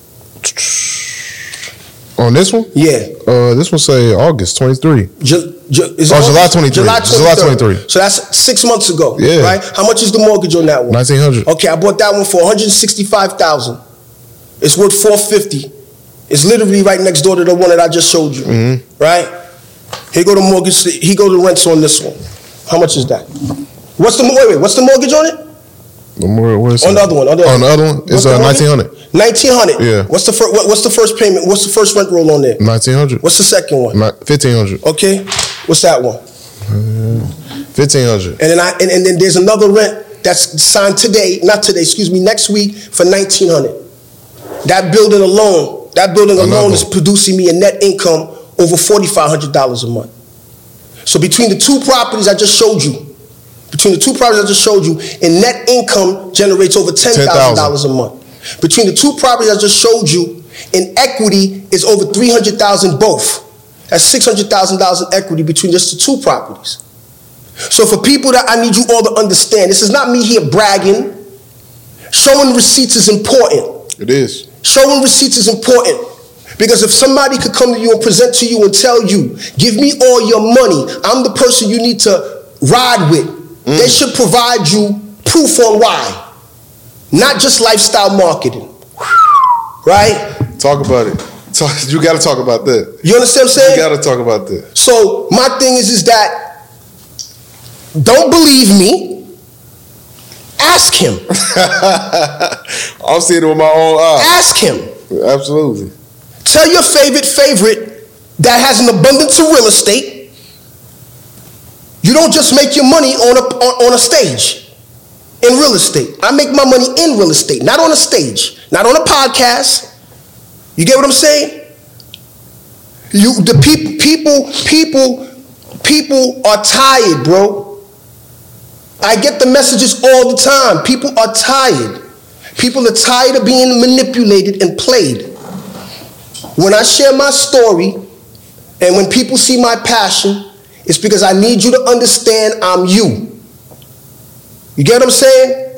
On this one?
Yeah.
Uh, this one say August twenty-three.
Ju, ju, is
Oh,
it
July
August?
twenty-three.
July
July
twenty-third.
twenty-three.
So that's six months ago.
Yeah.
Right. How much is the mortgage on that one?
nineteen hundred.
Okay, I bought that one for one hundred sixty-five thousand. It's worth four fifty. It's literally right next door to the one that I just showed you.
Mm-hmm. Right.
Here go the mortgage. Here go the rents on this one. How much is that? What's the wait wait? What's the mortgage on it?
The more, what is
On
it?
the other one. On the,
On the other one, it's
What's the
uh,
mortgage?
nineteen hundred.
nineteen hundred.
Yeah.
What's the first? What, what's the first payment? What's the first rent roll on there?
nineteen hundred.
What's the second one?
fifteen hundred.
Okay. What's that one?
fifteen hundred.
And then I and, and then there's another rent that's signed today, not today, excuse me, next week for nineteen hundred. That building alone, that building alone
Another.
is producing me a net income over forty-five hundred dollars a month. So between the two properties I just showed you, between the two properties I just showed you, in net income generates over ten thousand dollars a month. Between the two properties I just showed you, in equity is over three hundred thousand dollars both. That's six hundred thousand dollars in equity between just the two properties. So for people that I need you all to understand, this is not me here bragging. Showing receipts is important.
It is.
Showing receipts is important. Because if somebody could come to you and present to you and tell you, give me all your money, I'm the person you need to ride with. Mm. They should provide you proof on why. Not just lifestyle marketing. Right?
Talk about it. Talk, you got to talk about that.
You understand what I'm saying?
You got to talk about that.
So my thing is, is that don't believe me. Ask him.
I'm seeing it with my own eyes.
Ask him.
Absolutely.
Tell your favorite favorite that has an abundance of real estate. You don't just make your money on a on, on a stage in real estate. I make my money in real estate, not on a stage, not on a podcast. You get what I'm saying? You the people people people people are tired, bro. I get the messages all the time. People are tired. People are tired of being manipulated and played. When I share my story, and when people see my passion, it's because I need you to understand I'm you. You get what I'm saying?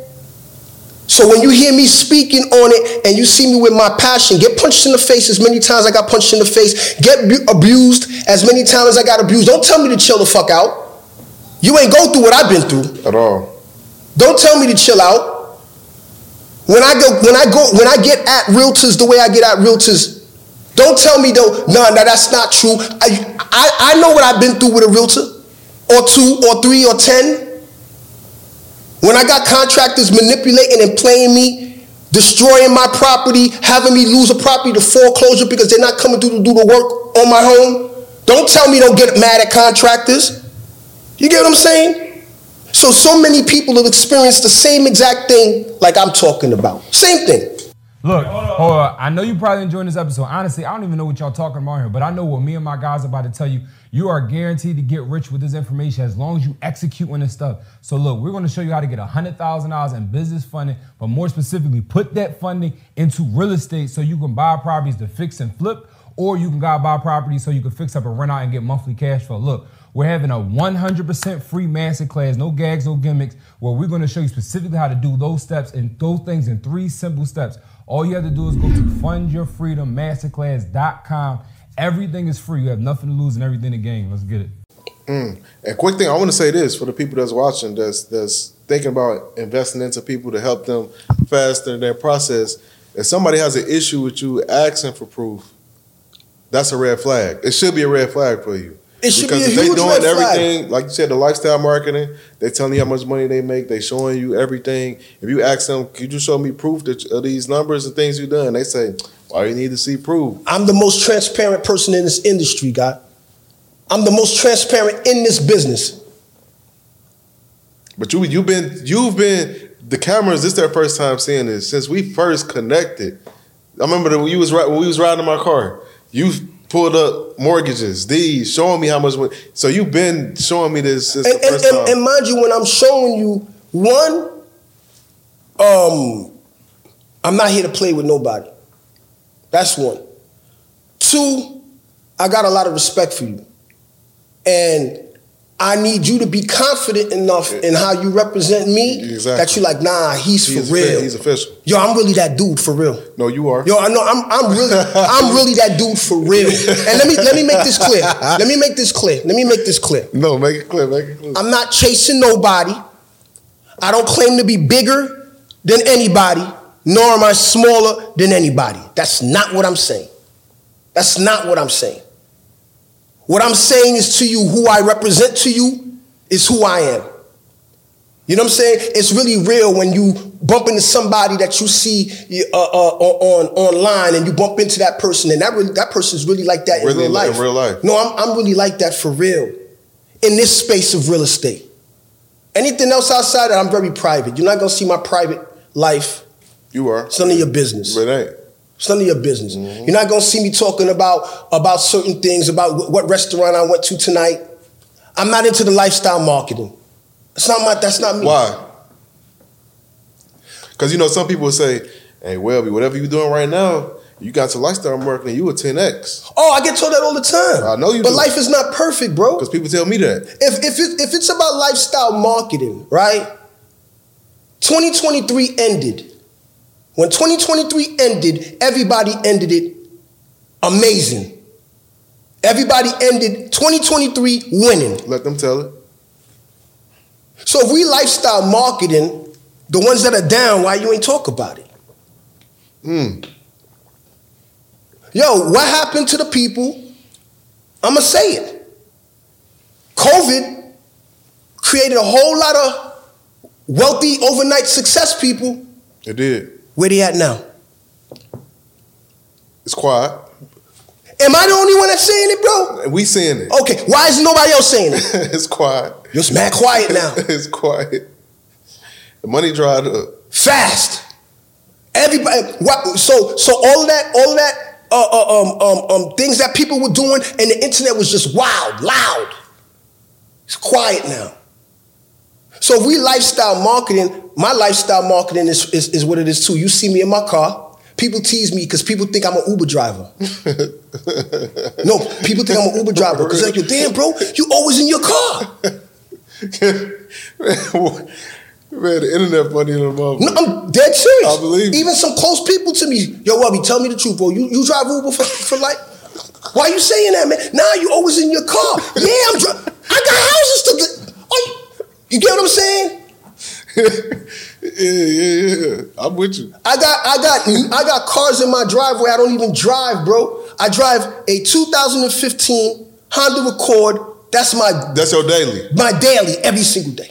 So when you hear me speaking on it and you see me with my passion, get punched in the face as many times as I got punched in the face, get abused as many times as I got abused. Don't tell me to chill the fuck out. You ain't go through what I've been through.
At all.
Don't tell me to chill out. When I go, when I go, when I get at realtors the way I get at realtors, don't tell me though, no, no, that's not true. I, I, I know what I've been through with a realtor, or two, or three, or ten. When I got contractors manipulating and playing me, destroying my property, having me lose a property to foreclosure because they're not coming through to do the work on my home. Don't tell me don't get mad at contractors. You get what I'm saying? So, so many people have experienced the same exact thing like I'm talking about. Same thing.
Look, hold on. I know you probably enjoying this episode. Honestly, I don't even know what y'all talking about here, but I know what me and my guys are about to tell you. You are guaranteed to get rich with this information as long as you execute on this stuff. So look, we're going to show you how to get one hundred thousand dollars in business funding, but more specifically, put that funding into real estate so you can buy properties to fix and flip, or you can go buy properties so you can fix up and rent out and get monthly cash flow. Look, we're having a one hundred percent free masterclass, no gags, no gimmicks, where we're going to show you specifically how to do those steps and those things in three simple steps. All you have to do is go to fund your freedom masterclass dot com. Everything is free. You have nothing to lose and everything to gain. Let's get it.
Mm. And quick thing, I want to say this for the people that's watching, that's that's thinking about investing into people to help them faster in their process. If somebody has an issue with you asking for proof, that's a red flag. It should be a red flag for you.
It should
because
be a
if they
huge
doing
red flag.
everything, like you said, the lifestyle marketing, they telling you how much money they make, they showing you everything. If you ask them, could you show me proof that, of these numbers and things you've done? They say, why do you need to see proof?
I'm the most transparent person in this industry, God. I'm the most transparent in this business.
But you, you've been, you've been, the cameras, this is their first time seeing this. Since we first connected, I remember that when, you was, when we was riding in my car, you pulled up mortgages, deeds, showing me how much money. So you've been showing me this since
And,
the first
and,
time.
and, and mind you, when I'm showing you, one, um, I'm not here to play with nobody. That's one. Two, I got a lot of respect for you. And I need you to be confident enough in how you represent me
exactly.
that you're like, nah, he's, he's for real.
He's official.
Yo, I'm really that dude for real.
No, you are.
Yo, I know I'm I'm really I'm really that dude for real. And let me let me make this clear. Let me make this clear. Let me make this clear.
No, make it clear, make it clear.
I'm not chasing nobody. I don't claim to be bigger than anybody, nor am I smaller than anybody. That's not what I'm saying. That's not what I'm saying. What I'm saying is to you, who I represent to you is who I am. You know what I'm saying? It's really real when you bump into somebody that you see uh, uh, on online, and you bump into that person, and that really, that person's really like that in
really
real life.
In real life.
No, I'm I'm really like that for real in this space of real estate. Anything else outside that, I'm very private. You're not gonna see my private life.
You are.
It's none of your business.
It ain't.
It's none of your business.
Mm-hmm.
You're not gonna see me talking about, about certain things, about what restaurant I went to tonight. I'm not into the lifestyle marketing. That's not my. That's not me.
Why? Because you know some people will say, "Hey, Welby, whatever you're doing right now, you got to lifestyle marketing. You a ten X."
Oh, I get told that all the time.
I know you
But
do.
life is not perfect, bro.
Because people tell me that.
If if it, if it's about lifestyle marketing, right? twenty twenty-three ended. When twenty twenty-three ended, everybody ended it amazing. Everybody ended twenty twenty-three winning.
Let them tell it.
So if we lifestyle marketing, the ones that are down, why you ain't talk about it?
Mm.
Yo, what happened to the people? I'ma say it. COVID created a whole lot of wealthy overnight success people.
It did.
Where they at now?
It's quiet.
Am I the only one that's saying it, bro?
We seeing it.
Okay, why is nobody else saying it?
It's quiet.
You're mad quiet now.
It's quiet. The money dried up.
Fast. Everybody. What, so so all of that, all of that, uh, uh, um, um, um, things that people were doing, and the internet was just wild, loud. It's quiet now. So if we lifestyle marketing, my lifestyle marketing is, is, is what it is too. You see me in my car. People tease me because people think I'm an Uber driver. No, people think I'm an Uber driver because they're like, damn, bro, you always in your car.
Man, the internet funny in the motherfucker.
No, I'm dead serious.
I believe you.
Even some close people to me, yo, Wubby, tell me the truth, bro. You you drive Uber for, for like, why you saying that, man? Nah, you always in your car. Yeah, I'm driving. I got houses to get. You, you get what I'm saying?
yeah, yeah, yeah. I'm with you.
I got, I got, I got cars in my driveway I don't even drive, bro. I drive a two thousand fifteen Honda Accord. That's my,
That's your daily.
my daily every single day.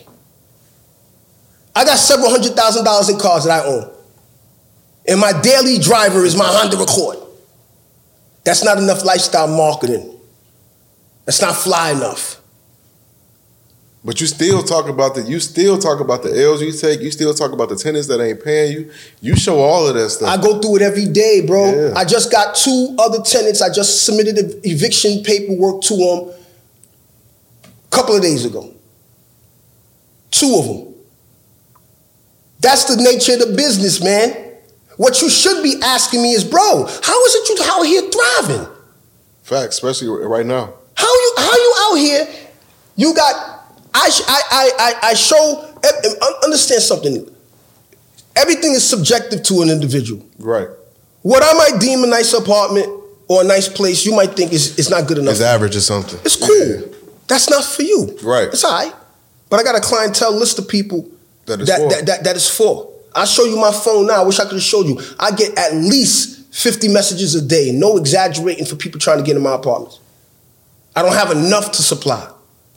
I got several hundred thousand dollars in cars that I own. And my daily driver is my Honda Accord. That's not enough lifestyle marketing. That's not fly enough.
But you still talk about the you still talk about the L's you take. You still talk about the tenants that ain't paying you. You show all of that stuff.
I go through it every day, bro.
Yeah.
I just got two other tenants. I just submitted the eviction paperwork to them a couple of days ago. Two of them. That's the nature of the business, man. What you should be asking me is, bro, how is it you out here thriving?
Facts, especially right now.
How you how you out here? You got I I I I show understand something. Everything is subjective to an individual.
Right.
What I might deem a nice apartment or a nice place, you might think is is not good enough.
It's average or something.
It's cool.
Yeah.
That's not for you.
Right.
It's all right. But I got a clientele list of people
That is
that,
for.
that, that, that is for. I'll show you my phone now. I wish I could have showed you. I get at least fifty messages a day. No exaggerating for people trying to get in my apartments. I don't have enough to supply.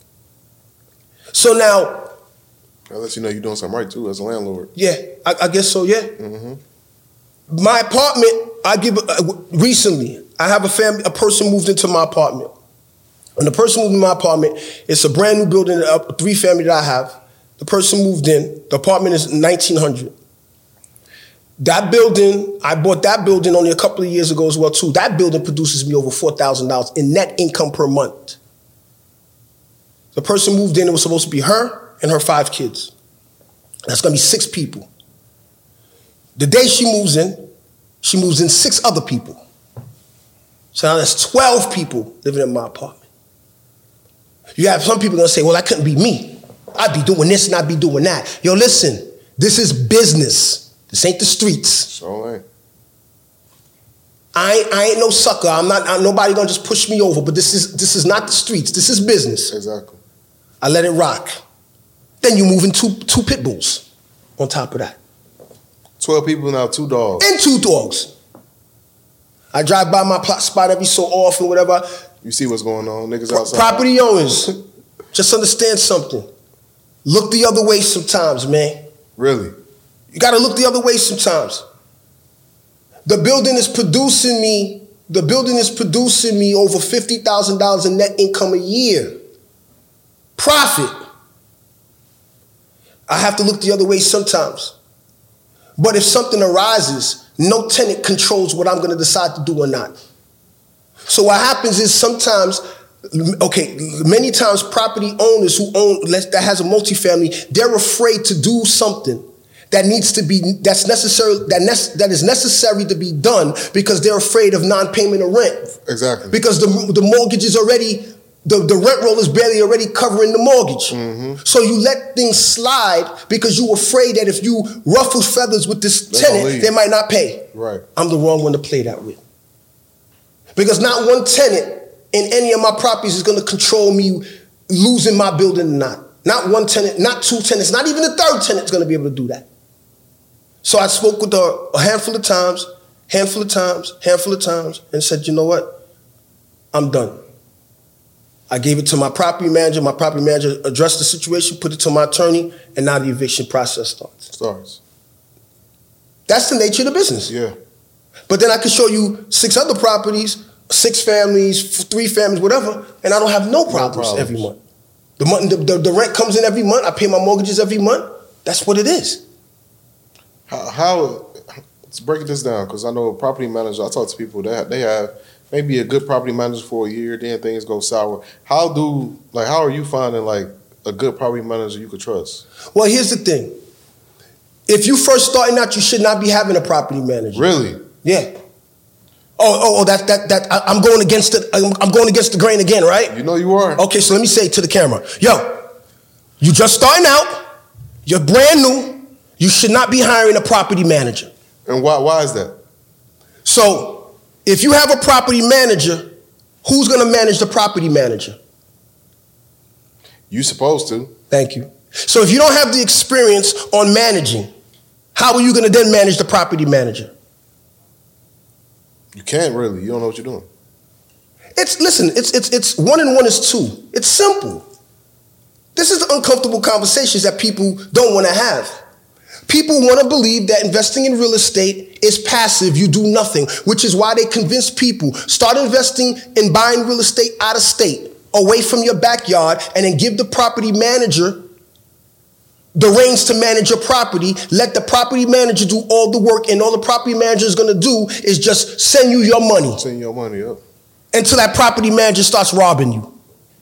So now,
I'll let you know you're doing something right too as a landlord.
yeah, I, I guess so, yeah.
Mm-hmm.
My apartment, I give, uh, recently, I have a family, a person moved into my apartment. When the person moved in my apartment, it's a brand new building, a three family that I have. The person moved in, the apartment is nineteen hundred. That building, I bought that building only a couple of years ago as well too. That building produces me over four thousand dollars in net income per month. The person moved in, it was supposed to be her and her five kids. That's gonna be six people. The day she moves in, she moves in six other people. So now there's twelve people living in my apartment. You have some people gonna say, well, that couldn't be me. I'd be doing this and I'd be doing that. Yo, listen, this is business. This ain't the streets.
So ain't.
I ain't, I ain't no sucker. I'm not. I, nobody gonna just push me over. But this is this is not the streets. This is business.
Exactly.
I let it rock. Then you move in two two pit bulls on top of that.
Twelve people now, two dogs.
And two dogs. I drive by my plot spot every so often, whatever.
You see what's going on, niggas
Pro-
outside.
Property owners, just understand something. Look the other way sometimes, man.
Really?
You gotta look the other way sometimes. The building is producing me, the building is producing me over fifty thousand dollars in net income a year. Profit. I have to look the other way sometimes. But if something arises, no tenant controls what I'm gonna decide to do or not. So what happens is sometimes, okay, many times property owners who own, that has a multifamily, they're afraid to do something that needs to be, that's necessary, that, ne- that is necessary to be done because they're afraid of non-payment of rent.
Exactly.
Because the, the mortgage is already, the, the rent roll is barely already covering the mortgage.
Mm-hmm.
So you let things slide because you're afraid that if you ruffle feathers with this
They gonna
tenant,
leave.
they might not pay.
Right.
I'm the wrong one to play that with. Because not one tenant in any of my properties is gonna control me losing my building or not. Not one tenant, not two tenants, not even the third tenant is gonna be able to do that. So I spoke with her a handful of times, handful of times, handful of times, and said, you know what? I'm done. I gave it to my property manager. My property manager addressed the situation, put it to my attorney, and now the eviction process starts.
Starts.
That's the nature of the business.
Yeah.
But then I could show you six other properties, six families, three families, whatever, and I don't have no problems,
problems.
every month. The, month the, the, the rent comes in every month. I pay my mortgages every month. That's what it is.
How, how let's break this down, because I know a property manager, I talk to people that they have maybe a good property manager for a year, then things go sour. How do, like, how are you finding, like, a good property manager you could trust?
Well, here's the thing. If you first starting out, you should not be having a property manager.
Really?
Yeah. Oh, oh, oh, that, that, that, I, I'm going against it. I'm, I'm going against the grain again, right?
You know you are.
Okay, so let me say to the camera, yo, you just starting out, you're brand new, you should not be hiring a property manager.
And why, why is that?
So, if you have a property manager, who's gonna manage the property manager?
You supposed to.
Thank you. So if you don't have the experience on managing, how are you gonna then manage the property manager?
You can't really. You don't know what you're doing.
It's, listen, it's, it's, it's one and one is two. It's simple. This is the uncomfortable conversations that people don't wanna have. People want to believe that investing in real estate is passive, you do nothing, which is why they convince people, start investing in buying real estate out of state, away from your backyard, and then give the property manager the reins to manage your property. Let the property manager do all the work, and all the property manager is going to do is just send you your money.
Send your money up.
Until that property manager starts robbing you.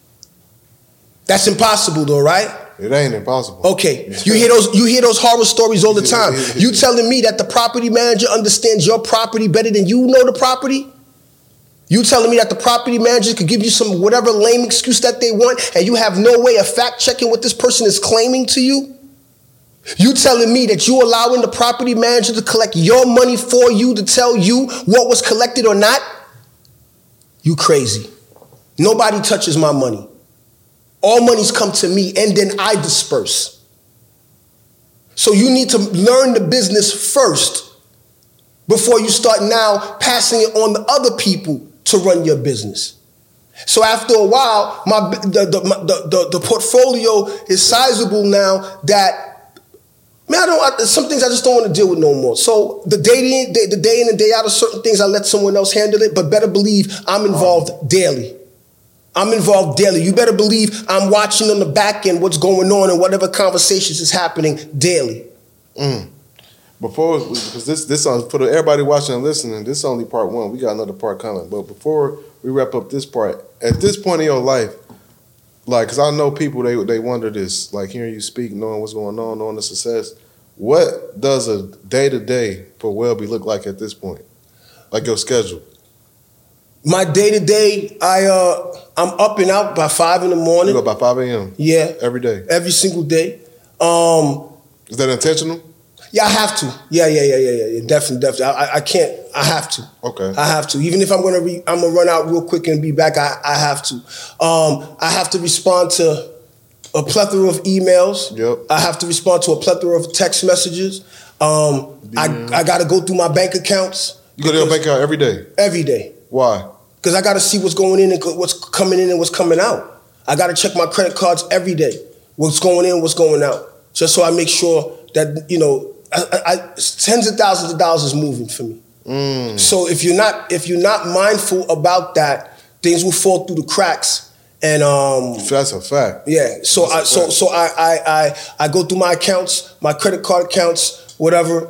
That's impossible though, right?
It ain't impossible.
Okay, you hear those you hear those horror stories all the time. You telling me that the property manager understands your property better than you know the property? You telling me that the property manager could give you some whatever lame excuse that they want and you have no way of fact checking what this person is claiming to you? You telling me that you allowing the property manager to collect your money for you to tell you what was collected or not? You crazy. Nobody touches my money. All monies come to me and then I disperse. So you need to learn the business first before you start now passing it on to other people to run your business. So after a while, my the the, my, the, the, the portfolio is sizable now that, man, I don't, I, some things I just don't want to deal with no more. So the day in, the day in and day out of certain things, I let someone else handle it, but better believe I'm involved daily. I'm involved daily. You better believe I'm watching on the back end what's going on and whatever conversations is happening daily.
Mm. Before, because this this on for the, everybody watching and listening, this is only part one. We got another part coming. But before we wrap up this part, at this point in your life, like, because I know people, they they wonder this, like hearing you speak, knowing what's going on, knowing the success. What does a day to day for Welby look like at this point? Like your schedule?
My day to day, I uh, I'm up and out by five in the morning.
You go by five a.m.
Yeah,
every day.
Every single day. Um,
Is that intentional?
Yeah, I have to. Yeah, yeah, yeah, yeah, yeah. yeah. Definitely, definitely. I, I can't. I have to.
Okay.
I have to. Even if I'm gonna, re, I'm gonna run out real quick and be back. I, I have to. Um, I have to respond to a plethora of emails.
Yep.
I have to respond to a plethora of text messages. Um, I I got to go through my bank accounts.
You go to your bank account every day.
Every day.
Why?
Because I got to see what's going in and what's coming in and what's coming out. I got to check my credit cards every day. What's going in, what's going out. Just so I make sure that, you know, I, I, tens of thousands of dollars is moving for me.
Mm.
So if you're not if you're not mindful about that, things will fall through the cracks. And um,
that's a fact.
Yeah. So
that's
I so
fact.
so I, I I I go through my accounts, my credit card accounts, whatever.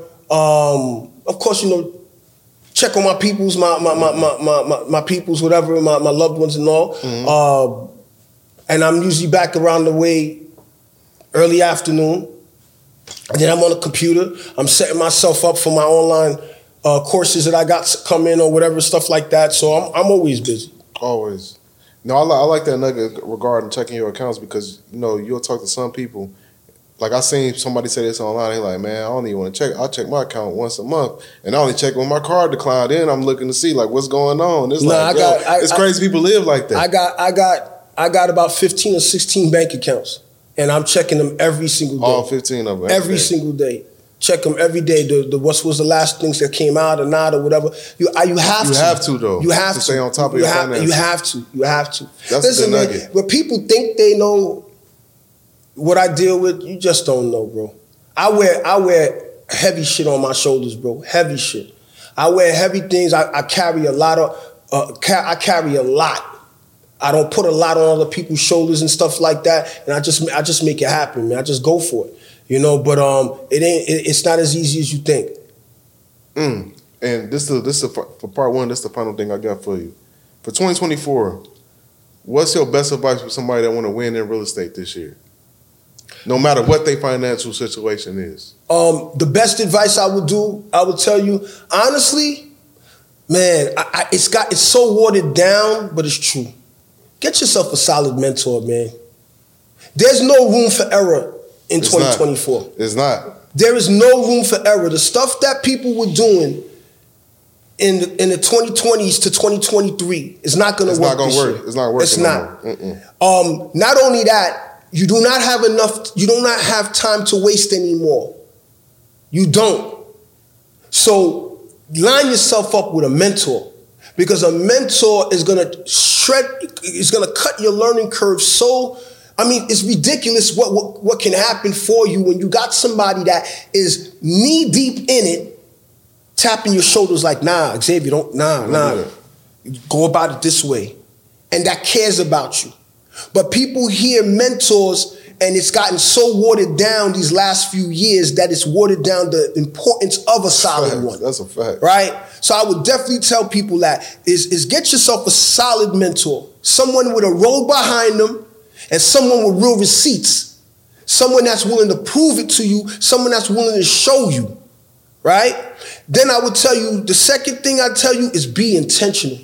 Um, of course, you know, check on my peoples, my my my my my, my, my peoples, whatever, my, my loved ones and all.
Mm-hmm.
Uh, and I'm usually back around the way early afternoon. And then I'm on the computer. I'm setting myself up for my online uh, courses that I got to come in or whatever, stuff like that. So I'm I'm always busy.
Always. No, I, li- I like that nugget regarding checking your accounts because, you know, you'll talk to some people. Like I seen somebody say this online. They're like, man, I don't even want to check. I check my account once a month. And I only check when my card declined. Then I'm looking to see, like, what's going on. It's
Nah,
like,
I got-
yo,
I-
it's
I-
crazy people live like that.
I got I got I got about fifteen or sixteen bank accounts. And I'm checking them every single day.
All fifteen of them.
Every
day.
single day. Check them every day. The, the what was the last things that came out or not or whatever. You I, you have
You
to.
have to, though,
You have
to
to
stay on top of
you
your
have,
finances.
You have to. You have to.
That's a
Listen,
good
man,
nugget.
when people think they know what I deal with, you just don't know, bro. I wear I wear heavy shit on my shoulders, bro. Heavy shit. I wear heavy things. I, I carry a lot of. Uh, ca- I carry a lot. I don't put a lot on other people's shoulders and stuff like that, and I just I just make it happen, man. I just go for it, you know. But um, it ain't. It, it's not as easy as you think.
Mm. And this is this is for part one. This is the final thing I got for you for twenty twenty-four. What's your best advice for somebody that want to win in real estate this year? No matter what their financial situation is.
Um, the best advice I would do, I would tell you, honestly, man, I, I, it's got it's so watered down, but it's true. Get yourself a solid mentor, man. There's no room for error in
It's
twenty twenty-four.
Not. It's not.
There is no room for error. The stuff that people were doing in the, in the twenty twenties to twenty twenty-three is not going to
It's
work.
not going
this
to work.
year.
It's not working.
It's
no
not.
more. Mm-mm.
Um, not only that, you do not have enough. You do not have time to waste anymore. You don't. So line yourself up with a mentor, because a mentor is going to shred. Is going to cut your learning curve so. I mean, it's ridiculous what, what what can happen for you when you got somebody that is knee deep in it, tapping your shoulders like, nah, Xavier, don't, nah,
Don't
nah.
do
Go about it this way. And that cares about you. But people hear mentors, and it's gotten so watered down these last few years that it's watered down the importance of a solid
Fact.
one.
That's a fact.
Right? So I would definitely tell people that is, is get yourself a solid mentor, someone with a road behind them, and someone with real receipts, someone that's willing to prove it to you, someone that's willing to show you, right? Then I would tell you, the second thing I tell you is be intentional.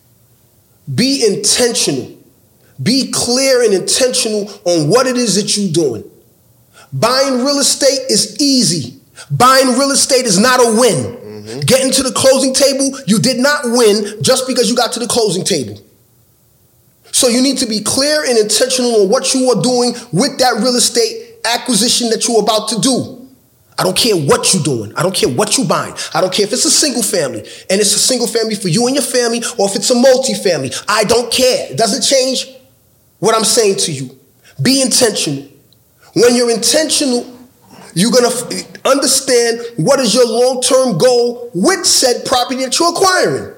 Be intentional. Be clear and intentional on what it is that you're doing. Buying real estate is easy. Buying real estate is not a win. Mm-hmm. Getting to the closing table, you did not win just because you got to the closing table. So you need to be clear and intentional on what you are doing with that real estate acquisition that you're about to do. I don't care what you're doing. I don't care what you're buying. I don't care if it's a single family and it's a single family for you and your family, or if it's a multi-family. I don't care. It doesn't change what I'm saying to you. Be intentional. When you're intentional, you're going to f- understand what is your long-term goal with said property that you're acquiring.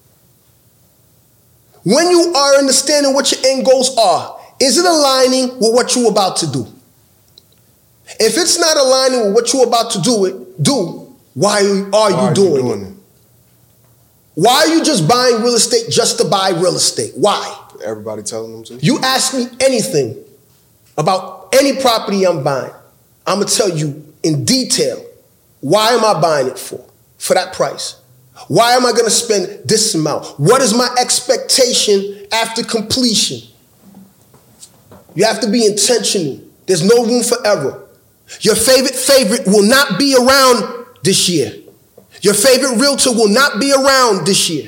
When you are understanding what your end goals are, is it aligning with what you're about to do? If it's not aligning with what you're about to do it, do, why are you,
Why are
doing,
you doing
it?
it?
Why are you just buying real estate just to buy real estate? Why?
Everybody telling them to.
You ask me anything about any property I'm buying, I'm going to tell you in detail, why am I buying it for? For that price. Why am I going to spend this amount? What is my expectation after completion? You have to be intentional. There's no room for error. Your favorite favorite will not be around this year. Your favorite realtor will not be around this year.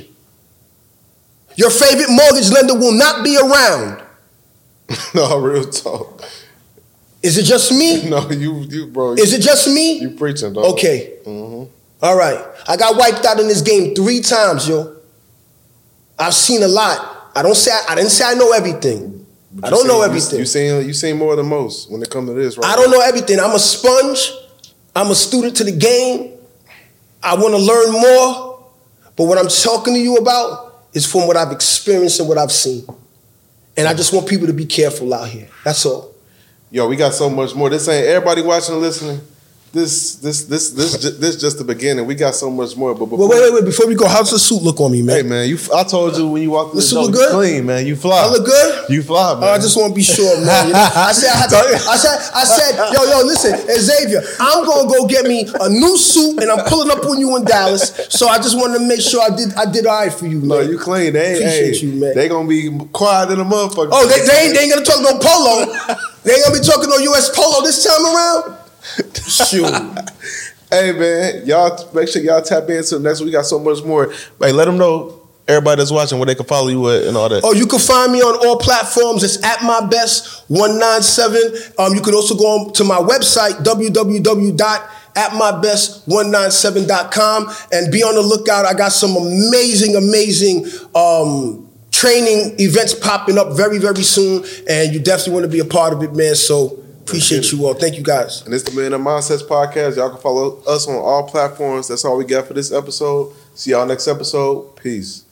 Your favorite mortgage lender will not be around.
No, real talk.
Is it just me?
No, you, you, bro.
Is it just me?
You preaching, dog.
Okay.
Mm-hmm.
All right. I got wiped out in this game three times, yo. I've seen a lot. I don't say I, I didn't say I know everything. I don't
seen,
know everything.
You, you seen you seen more than most when it comes to this, right?
I don't know everything. I'm a sponge. I'm a student to the game. I want to learn more. But what I'm talking to you about is from what I've experienced and what I've seen. And I just want people to be careful out here. That's all.
Yo, we got so much more. This ain't everybody watching and listening. This, this, this, this, this, this just the beginning. We got so much more. But before,
wait, wait, wait. Before we go, how's the suit look on me, man?
Hey, man, you. I told you when you walked in
the
the
suit
door,
look
you
good?
clean, man. You fly.
I look good?
You fly, man.
Oh, I just want to be sure, man. You know? I said, I, had to, I said, I said, yo, yo, listen, Xavier, I'm gonna go get me a new suit, and I'm pulling up on you in Dallas. So I just wanted to make sure I did, I did all right for you, man.
No, you clean. They ain't,
Appreciate
hey,
you, man.
They gonna be quiet in a motherfucker.
Oh, they, they ain't, they ain't gonna talk no polo. They ain't gonna be talking no U S polo this time around. Shoot.
Hey, man, y'all make sure y'all tap into next week. We got so much more. Like, let them know, everybody that's watching, where they can follow you at and all that.
Oh, you can find me on all platforms. It's at my best one nine seven. Um, you can also go on to my website, w w w dot at my best one nine seven dot com, and be on the lookout. I got some amazing, amazing um, training events popping up very, very soon, and you definitely want to be a part of it, man. So appreciate you all. Thank you, guys.
And it's the Millionaire Mindsets Podcast. Y'all can follow us on all platforms. That's all we got for this episode. See y'all next episode. Peace.